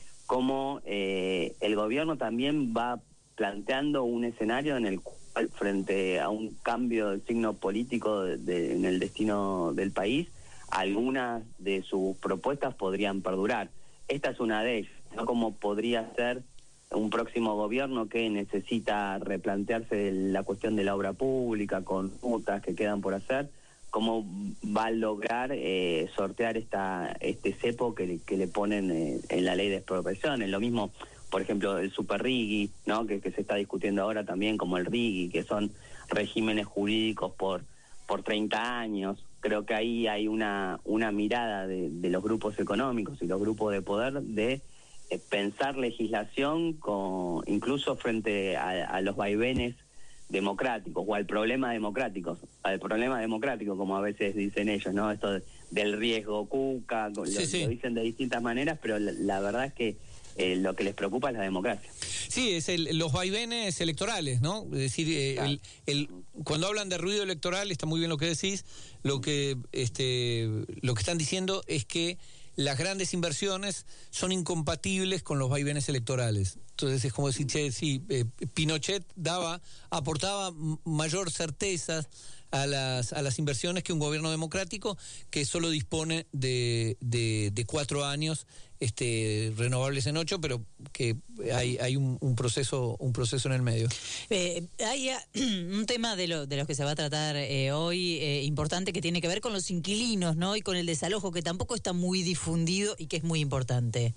cómo eh, el gobierno también va planteando un escenario en el cual, frente a un cambio del signo político de, de, en el destino del país, algunas de sus propuestas podrían perdurar. Esta es una de ellas, ¿no? Como podría ser un próximo gobierno que necesita replantearse la cuestión de la obra pública con rutas que quedan por hacer, cómo va a lograr eh, sortear esta este cepo que, que le ponen eh, en la ley de expropiación. Es lo mismo, por ejemplo, el super rigui, ¿no? que, que se está discutiendo ahora también, como el rigui, que son regímenes jurídicos por por treinta años. Creo que ahí hay una una mirada de, de los grupos económicos y los grupos de poder de pensar legislación con, incluso frente a, a los vaivenes democráticos o al problema democrático, al problema democrático, como a veces dicen ellos, ¿no? Esto de, del riesgo Cuca, lo, sí, sí. lo dicen de distintas maneras, pero la, la verdad es que eh, lo que les preocupa es la democracia. Sí, es el, los vaivenes electorales, ¿no? Es decir, eh, claro. el, el, cuando hablan de ruido electoral, está muy bien lo que decís, lo que, este, lo que están diciendo es que las grandes inversiones son incompatibles con los vaivenes electorales. Entonces es como decir, che, sí, eh, Pinochet daba, aportaba mayor certeza a las a las inversiones que un gobierno democrático que solo dispone de, de, de cuatro años, este, renovables en ocho, pero que hay hay un, un proceso un proceso en el medio. Eh, hay uh, un tema de lo de los que se va a tratar eh, hoy eh, importante, que tiene que ver con los inquilinos, ¿no? Y con el desalojo, que tampoco está muy difundido y que es muy importante.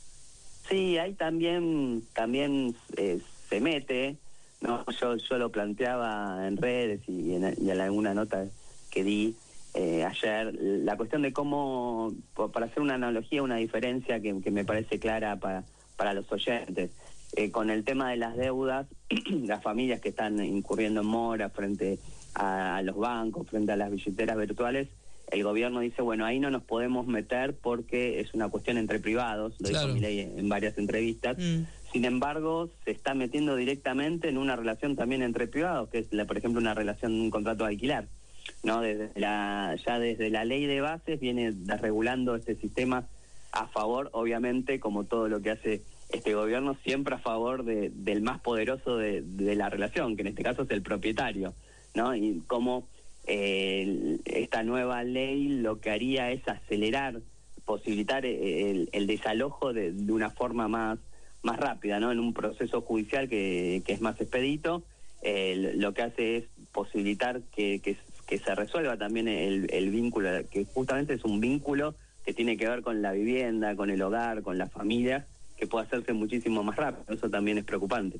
Sí, ahí también también eh, se mete, no, yo yo lo planteaba en redes y en, y en alguna nota que di eh, ayer, la cuestión de cómo, para hacer una analogía, una diferencia que, que me parece clara para para los oyentes, eh, con el tema de las deudas, las familias que están incurriendo en mora frente a, a los bancos, frente a las billeteras virtuales, el gobierno dice, bueno, ahí no nos podemos meter porque es una cuestión entre privados, lo claro. dijo Milei en varias entrevistas, mm. sin embargo, se está metiendo directamente en una relación también entre privados, que es, la, por ejemplo, una relación, un contrato de alquiler, ¿no? Desde la, ya desde la ley de bases viene desregulando este sistema a favor, obviamente, como todo lo que hace este gobierno, siempre a favor de, del más poderoso de, de la relación, que en este caso es el propietario, ¿no? Y como eh, esta nueva ley lo que haría es acelerar, posibilitar el, el desalojo de, de una forma más, más rápida, ¿no? En un proceso judicial que, que es más expedito, eh, lo que hace es posibilitar que, que, que se resuelva también el, el vínculo, que justamente es un vínculo que tiene que ver con la vivienda, con el hogar, con la familia, que puede hacerse muchísimo más rápido. Eso también es preocupante.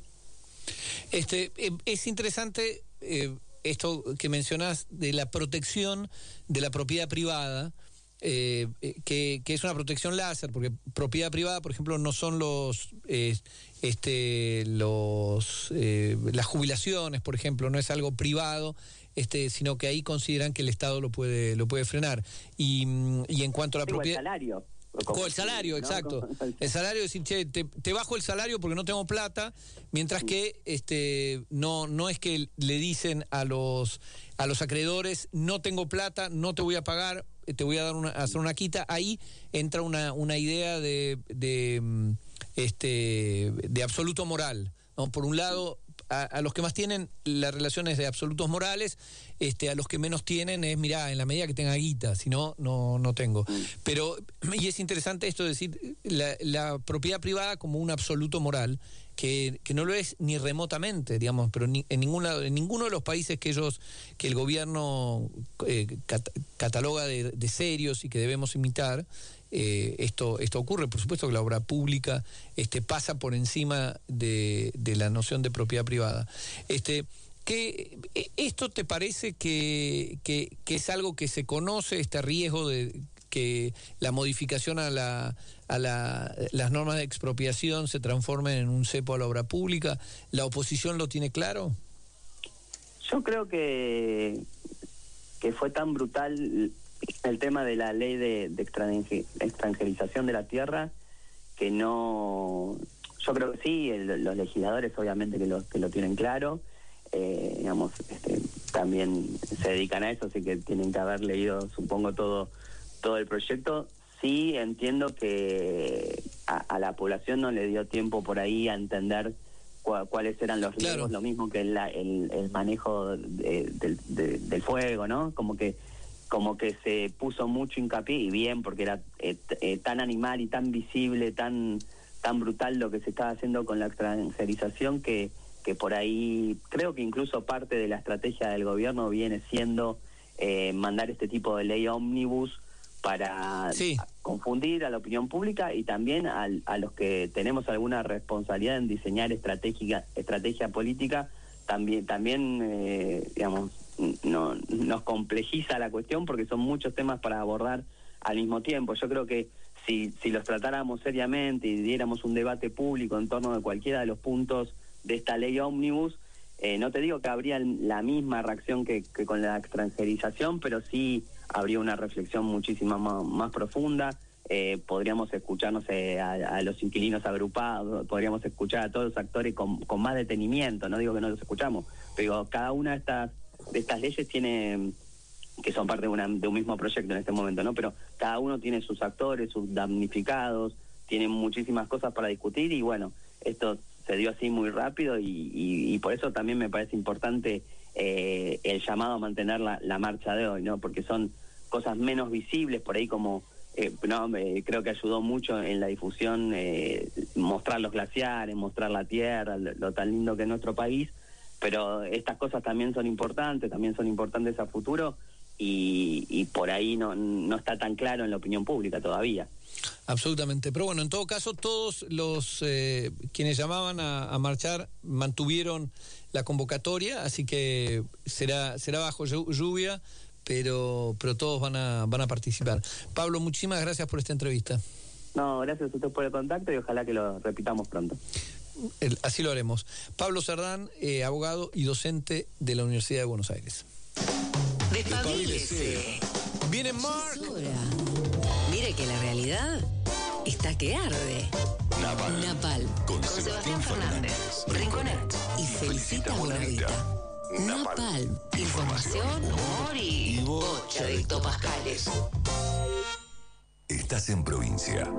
Este, eh, es interesante eh, esto que mencionás de la protección de la propiedad privada, eh, que, que es una protección láser, porque propiedad privada, por ejemplo, no son los eh, este los eh, las jubilaciones, por ejemplo, no es algo privado, este sino que ahí consideran que el Estado lo puede lo puede frenar. Y, y en cuanto a la sí, propiedad... el salario. Con el salario, exacto. El salario, decir, che, te, te bajo el salario porque no tengo plata, mientras que este no no es que le dicen a los a los acreedores, no tengo plata, no te voy a pagar, te voy a dar una, a hacer una quita. Ahí entra una una idea de de este de absoluto moral, ¿no? Por un lado, A, a los que más tienen las relaciones de absolutos morales, este, a los que menos tienen es, mirá, en la medida que tenga guita, si no, no, no tengo. Pero, y es interesante esto de decir, la, la propiedad privada como un absoluto moral, que, que no lo es ni remotamente, digamos, pero ni, en, ningún lado, en ninguno de los países que ellos, que el gobierno eh, cat, cataloga de, de serios y que debemos imitar, Eh, esto esto ocurre. Por supuesto que la obra pública este pasa por encima de, de la noción de propiedad privada. Este ¿qué, ¿Esto te parece que, que, que es algo que se conoce, este riesgo de que la modificación a la a la, las normas de expropiación se transformen en un cepo a la obra pública? ¿La oposición lo tiene claro? Yo creo que que fue tan brutal el tema de la ley de, de extranjerización de la tierra, que no, yo creo que sí, el, los legisladores obviamente que lo, que lo tienen claro, eh, digamos, este, también se dedican a eso, así que tienen que haber leído, supongo, todo, todo el proyecto. Sí entiendo que a, a la población no le dio tiempo por ahí a entender cu- cuáles eran los riesgos, claro. Lo mismo que la, el, el manejo de, de, de, del fuego, ¿no? Como que como que se puso mucho hincapié, y bien, porque era eh, eh, tan animal y tan visible, tan tan brutal lo que se estaba haciendo con la extranjerización, que, que por ahí creo que incluso parte de la estrategia del gobierno viene siendo eh, mandar este tipo de ley ómnibus para sí. confundir a la opinión pública y también a, a los que tenemos alguna responsabilidad en diseñar estratégica, estrategia política, también, también eh, digamos, no, nos complejiza la cuestión porque son muchos temas para abordar al mismo tiempo. Yo creo que si, si los tratáramos seriamente y diéramos un debate público en torno de cualquiera de los puntos de esta ley ómnibus, eh, no te digo que habría la misma reacción que, que con la extranjerización, pero sí habría una reflexión muchísimo más, más profunda. Eh, podríamos escuchar, no sé, a, a los inquilinos agrupados, podríamos escuchar a todos los actores con, con más detenimiento. No digo que no los escuchamos, pero digo, cada una de estas de estas leyes tiene, que son parte de, una, de un mismo proyecto en este momento, ¿no? Pero cada uno tiene sus actores, sus damnificados, tienen muchísimas cosas para discutir y bueno, esto se dio así muy rápido y, y, y por eso también me parece importante eh, el llamado a mantener la, la marcha de hoy, ¿no? Porque son cosas menos visibles, por ahí como, eh, no, eh, creo que ayudó mucho en la difusión eh, mostrar los glaciares, mostrar la tierra, lo, lo tan lindo que es nuestro país, pero estas cosas también son importantes, también son importantes a futuro y, y por ahí no, no está tan claro en la opinión pública todavía. Absolutamente, pero bueno, en todo caso todos los eh, quienes llamaban a, a marchar mantuvieron la convocatoria, así que será será bajo lluvia, pero pero todos van a van a participar. Pablo, muchísimas gracias por esta entrevista. No, gracias a usted por el contacto y ojalá que lo repitamos pronto. El, así lo haremos. Pablo Cerdán, eh, abogado y docente de la Universidad de Buenos Aires. Despabilese. Viene Mark. Mire que la realidad está que arde. Naval. Napal. Con, Con Sebastián Fernández, Rinconet y Felicita Bonavita. Napal. Información, humor y bocha de hectopascales. Estás en provincia.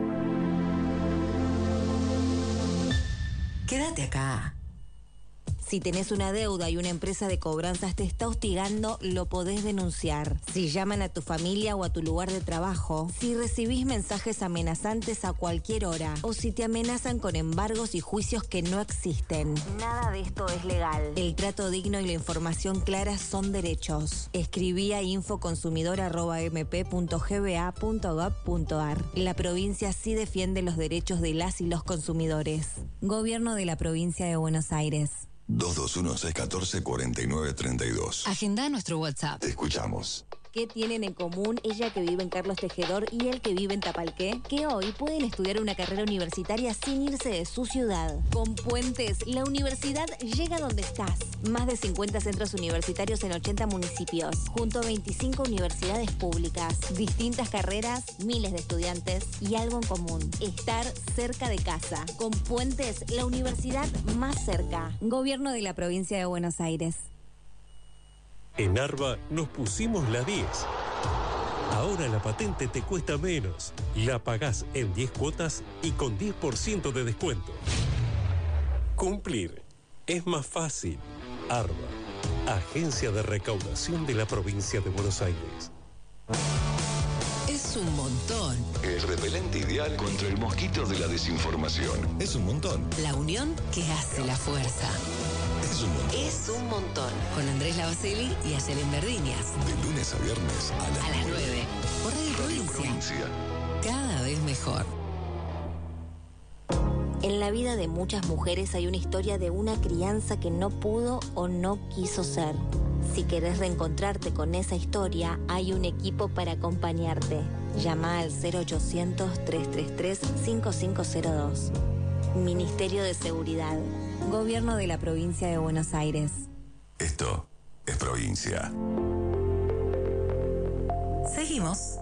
Quédate acá. Si tenés una deuda y una empresa de cobranzas te está hostigando, lo podés denunciar. Si llaman a tu familia o a tu lugar de trabajo, si recibís mensajes amenazantes a cualquier hora, o si te amenazan con embargos y juicios que no existen. Nada de esto es legal. El trato digno y la información clara son derechos. Escribí a infoconsumidor arroba m p punto g b a punto gob punto a r. La provincia sí defiende los derechos de las y los consumidores. Gobierno de la Provincia de Buenos Aires. dos dos uno, seis uno cuatro, cuatro nueve tres dos. Agenda nuestro WhatsApp. Te escuchamos. ¿Qué tienen en común ella que vive en Carlos Tejedor y él que vive en Tapalqué? Que hoy pueden estudiar una carrera universitaria sin irse de su ciudad. Con Puentes, la universidad llega donde estás. Más de cincuenta centros universitarios en ochenta municipios, junto a veinticinco universidades públicas. Distintas carreras, miles de estudiantes y algo en común: estar cerca de casa. Con Puentes, la universidad más cerca. Gobierno de la Provincia de Buenos Aires. En Arba nos pusimos la diez. Ahora la patente te cuesta menos. La pagás en diez cuotas y con diez por ciento de descuento. Cumplir es más fácil. Arba, Agencia de Recaudación de la Provincia de Buenos Aires. Es un montón. El repelente ideal contra el mosquito de la desinformación. Es un montón. La unión que hace la fuerza. Es un montón. Es un montón. Con Andrés Lavaceli y Ayelen Verdinias. De lunes a viernes a las, a las nueve. Por Radio, Radio Provincia. Provincia. Cada vez mejor. En la vida de muchas mujeres hay una historia de una crianza que no pudo o no quiso ser. Si querés reencontrarte con esa historia, hay un equipo para acompañarte. Llama al cero ochocientos, trescientos treinta y tres, cincuenta y cinco cero dos. Ministerio de Seguridad. Gobierno de la Provincia de Buenos Aires. Esto es provincia. Seguimos.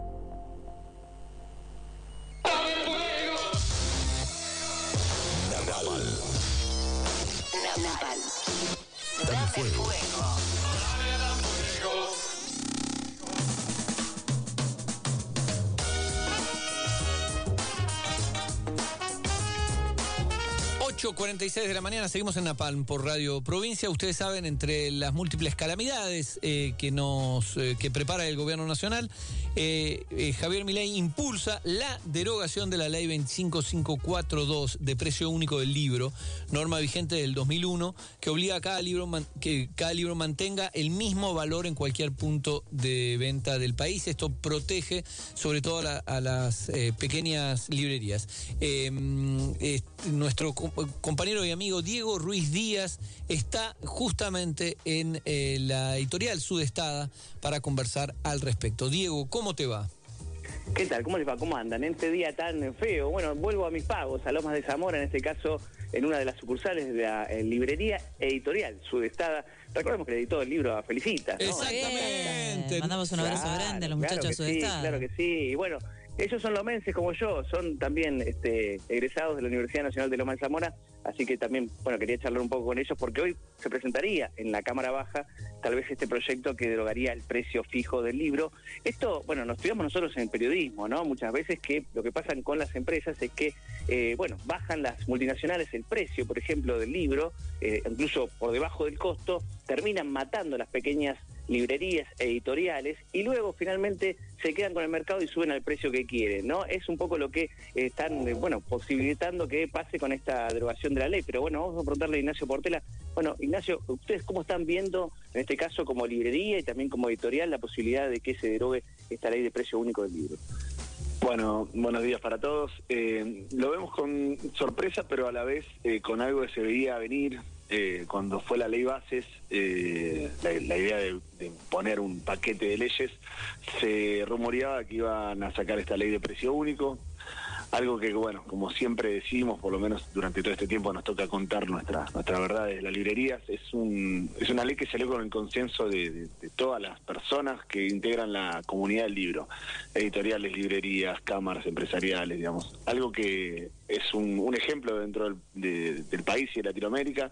Naval. Napal. Dame fuego. ocho cuarenta y seis de la mañana, seguimos en Napalm por Radio Provincia. Ustedes saben, entre las múltiples calamidades eh, que nos eh, que prepara el gobierno nacional, eh, eh, Javier Milei impulsa la derogación de la ley veinticinco mil quinientos cuarenta y dos de precio único del libro, norma vigente del dos mil uno, que obliga a cada libro man, que cada libro mantenga el mismo valor en cualquier punto de venta del país. Esto protege sobre todo a, la, a las eh, pequeñas librerías. Eh, eh, nuestro compañero y amigo Diego Ruiz Díaz está justamente en eh, la editorial Sudestada para conversar al respecto. Diego, ¿cómo te va? ¿Qué tal? ¿Cómo les va? ¿Cómo andan? En este día tan feo, bueno, vuelvo a mis pagos, a Lomas de Zamora, en este caso en una de las sucursales de la eh, librería editorial Sudestada. Recordemos que le editó el libro a Felicitas, ¿no? Exactamente. Mandamos un abrazo claro, grande a los muchachos claro de Sudestada. Sí, claro que sí, y bueno, ellos son lomenses como yo, son también este, egresados de la Universidad Nacional de Lomas de Zamora, así que también, bueno, quería charlar un poco con ellos porque hoy se presentaría en la Cámara Baja tal vez este proyecto que derogaría el precio fijo del libro. Esto, bueno, nos estudiamos nosotros en el periodismo, ¿no? Muchas veces que lo que pasa con las empresas es que, eh, bueno, bajan las multinacionales el precio, por ejemplo, del libro, eh, incluso por debajo del costo, terminan matando las pequeñas librerías editoriales y luego finalmente se quedan con el mercado y suben al precio que quieren, ¿no? Es un poco lo que eh, están, eh, bueno, posibilitando que pase con esta derogación de la ley. Pero bueno, vamos a preguntarle a Ignacio Portela. Bueno, Ignacio, ¿ustedes cómo están viendo, en este caso como librería y también como editorial, la posibilidad de que se derogue esta ley de precio único del libro? Bueno, buenos días para todos. Eh, lo vemos con sorpresa, pero a la vez eh, con algo que se veía venir. Eh, cuando fue la ley bases, eh, la, la idea de, de poner un paquete de leyes, se rumoreaba que iban a sacar esta ley de precio único. algo que, bueno, como siempre decimos, por lo menos durante todo este tiempo nos toca contar nuestra nuestra verdad de las librerías, es un es una ley que salió con el consenso de, de, de todas las personas que integran la comunidad del libro, editoriales, librerías, cámaras empresariales, digamos, algo que es un, un ejemplo dentro del, de, del país y de Latinoamérica,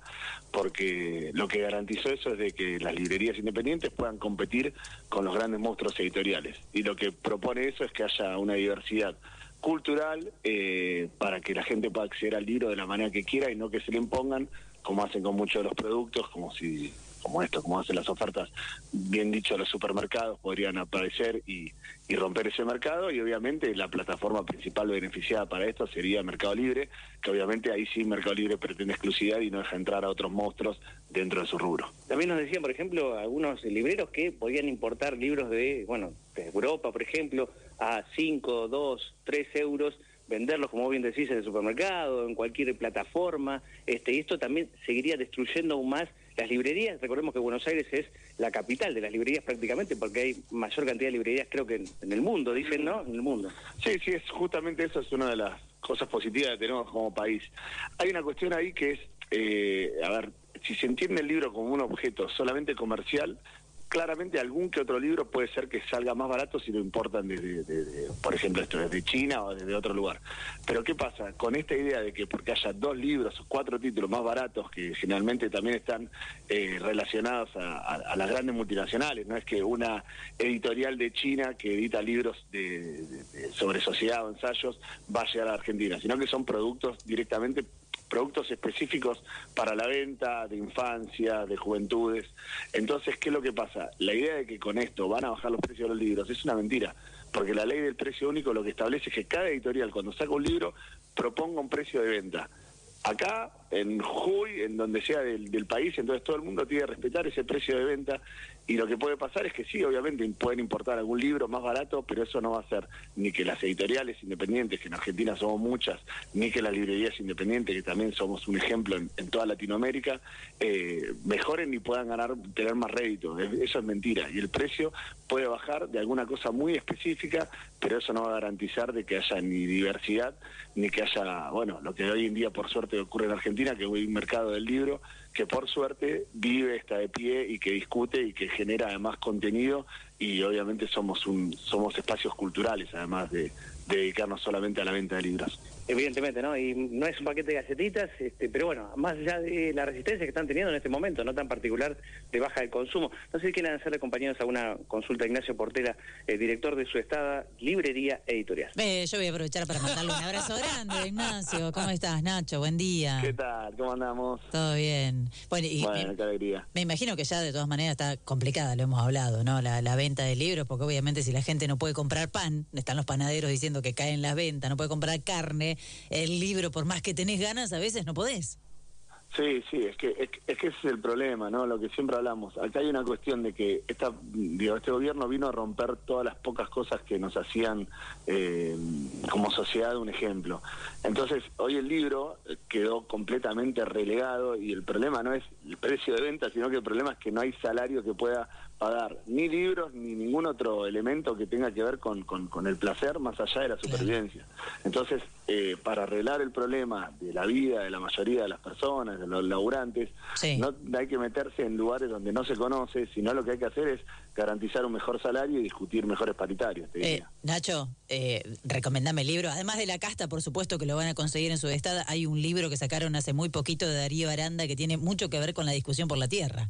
porque lo que garantizó eso es de que las librerías independientes puedan competir con los grandes monstruos editoriales, y lo que propone eso es que haya una diversidad cultural eh, para que la gente pueda acceder al libro de la manera que quiera y no que se le impongan, como hacen con muchos de los productos, como si como esto, como hacen las ofertas, bien dicho, los supermercados podrían aparecer y, y romper ese mercado, y obviamente la plataforma principal beneficiada para esto sería Mercado Libre, que obviamente ahí sí Mercado Libre pretende exclusividad y no deja entrar a otros monstruos dentro de su rubro. También nos decían, por ejemplo, algunos libreros que podían importar libros de, bueno, de Europa, por ejemplo, a cinco, dos, tres euros, venderlos, como bien decís, en el supermercado, en cualquier plataforma, este, y esto también seguiría destruyendo aún más las librerías. Recordemos que Buenos Aires es la capital de las librerías prácticamente, porque hay mayor cantidad de librerías, creo que en, en el mundo, dicen, ¿no? En el mundo. Sí, sí, es justamente eso, es una de las cosas positivas que tenemos como país. Hay una cuestión ahí que es, eh, a ver, si se entiende el libro como un objeto solamente comercial, claramente algún que otro libro puede ser que salga más barato si lo importan desde, de, de, por ejemplo, esto desde China o desde otro lugar. Pero ¿qué pasa? Con esta idea de que porque haya dos libros o cuatro títulos más baratos, que generalmente también están eh, relacionados a, a, a las grandes multinacionales, no es que una editorial de China que edita libros de, de, de, sobre sociedad o ensayos va a llegar a Argentina, sino que son productos directamente productos específicos para la venta, de infancia, de juventudes. Entonces, ¿qué es lo que pasa? La idea de que con esto van a bajar los precios de los libros es una mentira, porque la ley del precio único lo que establece es que cada editorial, cuando saca un libro, proponga un precio de venta. Acá, en Jujuy, en donde sea del, del país, entonces todo el mundo tiene que respetar ese precio de venta, y lo que puede pasar es que sí, obviamente pueden importar algún libro más barato, pero eso no va a ser ni que las editoriales independientes, que en Argentina somos muchas, ni que las librerías independientes, que también somos un ejemplo en, en toda Latinoamérica, eh, mejoren ni puedan ganar, tener más rédito. Eso es mentira, y el precio puede bajar de alguna cosa muy específica, pero eso no va a garantizar de que haya ni diversidad, ni que haya, bueno, lo que hoy en día por suerte ocurre en Argentina, que hay un mercado del libro que por suerte vive, está de pie y que discute y que genera además contenido, y obviamente somos un somos espacios culturales, además de, de dedicarnos solamente a la venta de libros. Evidentemente, ¿no? Y no es un paquete de galletitas, este, pero bueno, más allá de la resistencia que están teniendo en este momento, no tan particular de baja del consumo. No sé si quieren hacerle, compañeros, alguna consulta a Ignacio Portela, eh, director de Suestada Librería Editorial. Eh, yo voy a aprovechar para mandarle un abrazo grande, Ignacio. ¿Cómo estás, Nacho? Buen día. ¿Qué tal? ¿Cómo andamos? Todo bien. Bueno, y bueno, me, qué alegría. Me imagino que ya de todas maneras está complicada, lo hemos hablado, ¿no? La, la venta de libros, porque obviamente si la gente no puede comprar pan, están los panaderos diciendo que caen las ventas, no puede comprar carne, el libro, por más que tenés ganas, a veces no podés. Sí, sí, es que es, es que ese es el problema, ¿no? Lo que siempre hablamos. Acá hay una cuestión de que esta, digo, este gobierno vino a romper todas las pocas cosas que nos hacían eh, como sociedad un ejemplo. Entonces, hoy el libro quedó completamente relegado, y el problema no es el precio de venta, sino que el problema es que no hay salario que pueda pagar ni libros ni ningún otro elemento que tenga que ver con, con, con el placer más allá de la supervivencia. Entonces, eh, para arreglar el problema de la vida de la mayoría de las personas, de los laburantes, sí, no hay que meterse en lugares donde no se conoce, sino lo que hay que hacer es garantizar un mejor salario y discutir mejores paritarios. Te eh, Nacho, eh, recomendame el libro. Además de La Casta, por supuesto que lo van a conseguir en Suestada, hay un libro que sacaron hace muy poquito de Darío Aranda que tiene mucho que ver con la discusión por la tierra.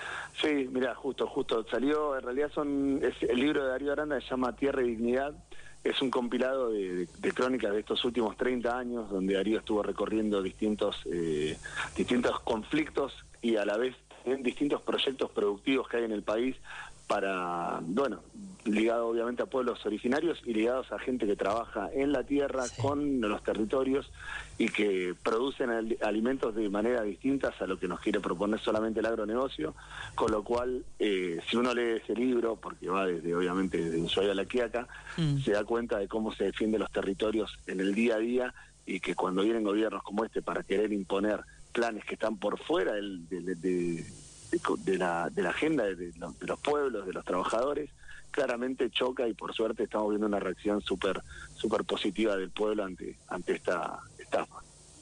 Sí, mira, justo, justo salió, en realidad son es, el libro de Darío Aranda se llama Tierra y Dignidad, es un compilado de, de, de crónicas de estos últimos treinta años, donde Darío estuvo recorriendo distintos, eh, distintos conflictos y a la vez en distintos proyectos productivos que hay en el país para, bueno, ligado obviamente a pueblos originarios y ligados a gente que trabaja en la tierra, sí, con los territorios, y que producen al, alimentos de manera distintas a lo que nos quiere proponer solamente el agronegocio, con lo cual, eh, si uno lee ese libro, porque va desde, obviamente, desde Ushuaia a La Quiaca, mm. se da cuenta de cómo se defienden los territorios en el día a día, y que cuando vienen gobiernos como este para querer imponer planes que están por fuera del, de, de, de, de, la, de la agenda de, de los pueblos, de los trabajadores, claramente choca y por suerte estamos viendo una reacción súper súper positiva del pueblo ante ante esta estafa.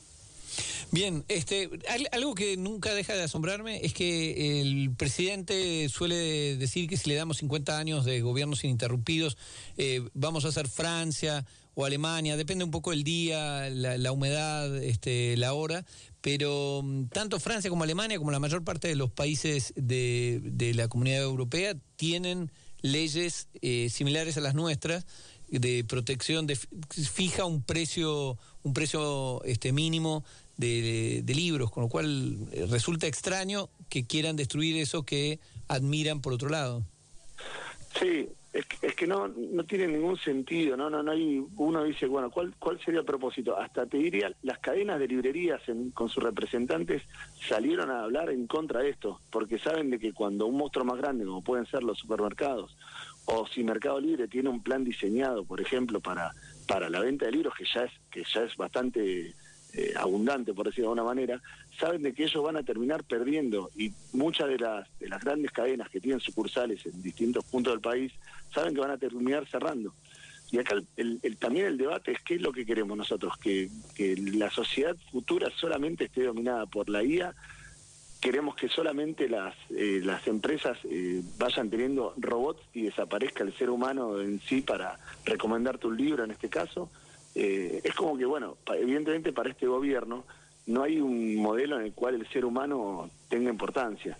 Bien, este, algo que nunca deja de asombrarme es que el presidente suele decir que si le damos cincuenta años de gobiernos ininterrumpidos, eh, vamos a hacer Francia o Alemania, depende un poco el día, la, la humedad, este, la hora, pero tanto Francia como Alemania, como la mayor parte de los países de, de la Comunidad Europea, tienen leyes eh, similares a las nuestras, de protección, de fija un precio, un precio este mínimo de, de libros, con lo cual resulta extraño que quieran destruir eso que admiran por otro lado. Sí, es que, es que no no tiene ningún sentido, no no no hay, uno dice, bueno, ¿cuál cuál sería el propósito? Hasta te diría, las cadenas de librerías en, con sus representantes salieron a hablar en contra de esto, porque saben de que cuando un monstruo más grande, como pueden ser los supermercados, o si Mercado Libre tiene un plan diseñado, por ejemplo, para para la venta de libros, que ya es que ya es bastante eh, abundante, por decirlo de alguna manera, saben de que ellos van a terminar perdiendo, y muchas de las de las grandes cadenas que tienen sucursales en distintos puntos del país saben que van a terminar cerrando. Y acá el, el, el, también el debate es qué es lo que queremos nosotros, que, que la sociedad futura solamente esté dominada por la I A. Queremos que solamente las eh, las empresas eh, vayan teniendo robots y desaparezca el ser humano en sí para recomendarte un libro, en este caso. Eh, es como que, bueno, evidentemente para este gobierno no hay un modelo en el cual el ser humano tenga importancia.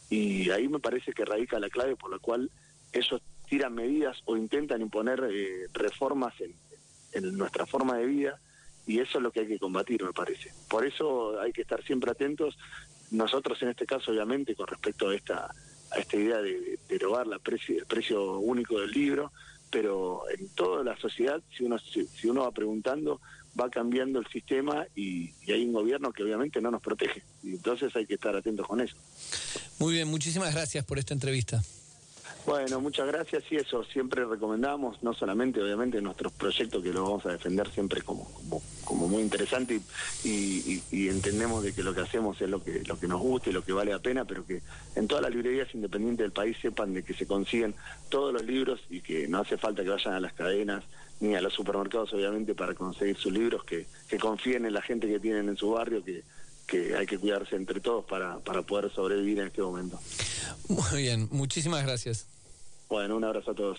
Y ahí me parece que radica la clave por la cual ellos tiran medidas o intentan imponer eh, reformas en, en nuestra forma de vida, y eso es lo que hay que combatir, me parece. Por eso hay que estar siempre atentos. Nosotros en este caso, obviamente, con respecto a esta a esta idea de derogar la precio, el precio único del libro, pero en toda la sociedad, si uno si, si uno va preguntando, va cambiando el sistema y, y hay un gobierno que obviamente no nos protege. Y entonces hay que estar atentos con eso. Muy bien, muchísimas gracias por esta entrevista. Bueno, muchas gracias, y eso siempre recomendamos, no solamente obviamente nuestros proyectos, que los vamos a defender siempre como como, como muy interesante, y, y, y entendemos de que lo que hacemos es lo que lo que nos gusta y lo que vale la pena, pero que en todas las librerías independientes del país sepan de que se consiguen todos los libros y que no hace falta que vayan a las cadenas ni a los supermercados, obviamente, para conseguir sus libros, que, que confíen en la gente que tienen en su barrio, que que hay que cuidarse entre todos para, para poder sobrevivir en este momento. Muy bien, muchísimas gracias. Bueno, un abrazo a todos.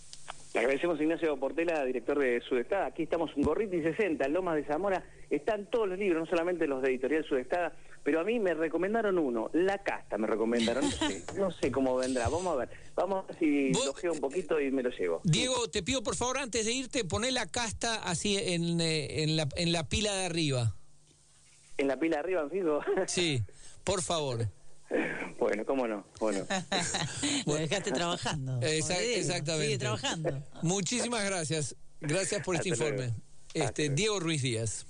Le agradecemos a Ignacio Portela, director de Sudestada. Aquí estamos en Gorriti sesenta, Lomas de Zamora. Están todos los libros, no solamente los de Editorial Sudestada, pero a mí me recomendaron uno, La Casta me recomendaron. No sé, no sé cómo vendrá. Vamos a ver. Vamos a ver si lo geo un poquito y me lo llevo. Diego, te pido por favor, antes de irte, poné La Casta así en, en, la, en la pila de arriba. ¿En la pila de arriba, en fijo? Sí, por favor. Bueno, cómo no, bueno. Lo dejaste trabajando. Exact, exactamente. Sigue trabajando. Muchísimas gracias. Gracias por este Hasta informe. luego. Este, Diego Ruiz Díaz.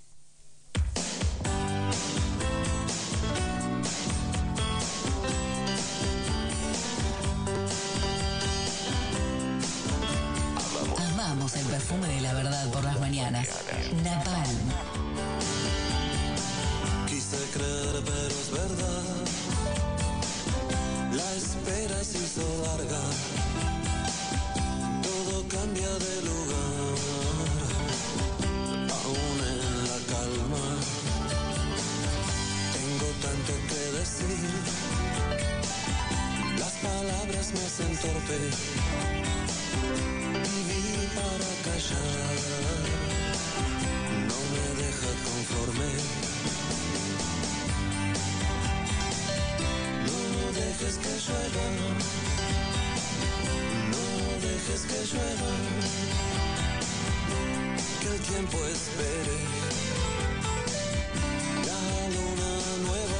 Amamos el perfume de la verdad por las mañanas. Napalm. Quise creer, pero es verdad. La espera se hizo larga. Todo cambia de lugar. Aún en la calma. Tengo tanto que decir. Las palabras me hacen torpe. Viví para callar. No me deja conforme. No dejes que llueva, no dejes que llueva, que el tiempo espere la luna nueva.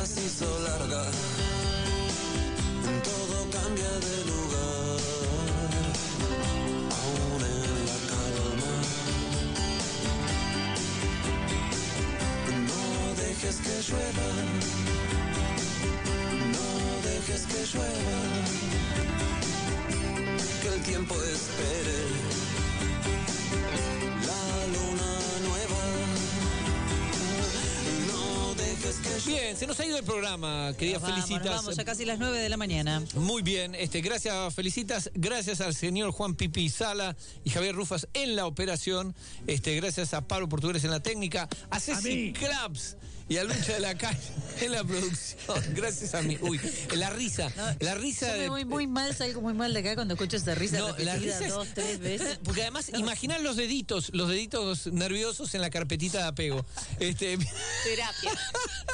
vida se hizo larga, todo cambia de lugar, aún en la calma. No dejes que llueva, no dejes que llueva, que el tiempo espere la luna nueva. No dejes que llueva. Bien, se nos ha ido el programa, queridas Nos vamos, Felicitas. nos vamos, ya casi las nueve de la mañana. Muy bien, este, gracias Felicitas, gracias al señor Juan Pipi Sala y Javier Rufas en la operación, este, gracias a Pablo Portugués en la técnica, a Ceci Claps y a Lucha de la Calle en la producción. Gracias a mí. Uy, la risa, No, la risa yo me de... voy muy mal, salgo muy mal de acá cuando escucho esa risa No, repetida la risa es- dos, tres veces. Porque además, imaginar los deditos, los deditos nerviosos en la carpetita de apego. Este... Terapia.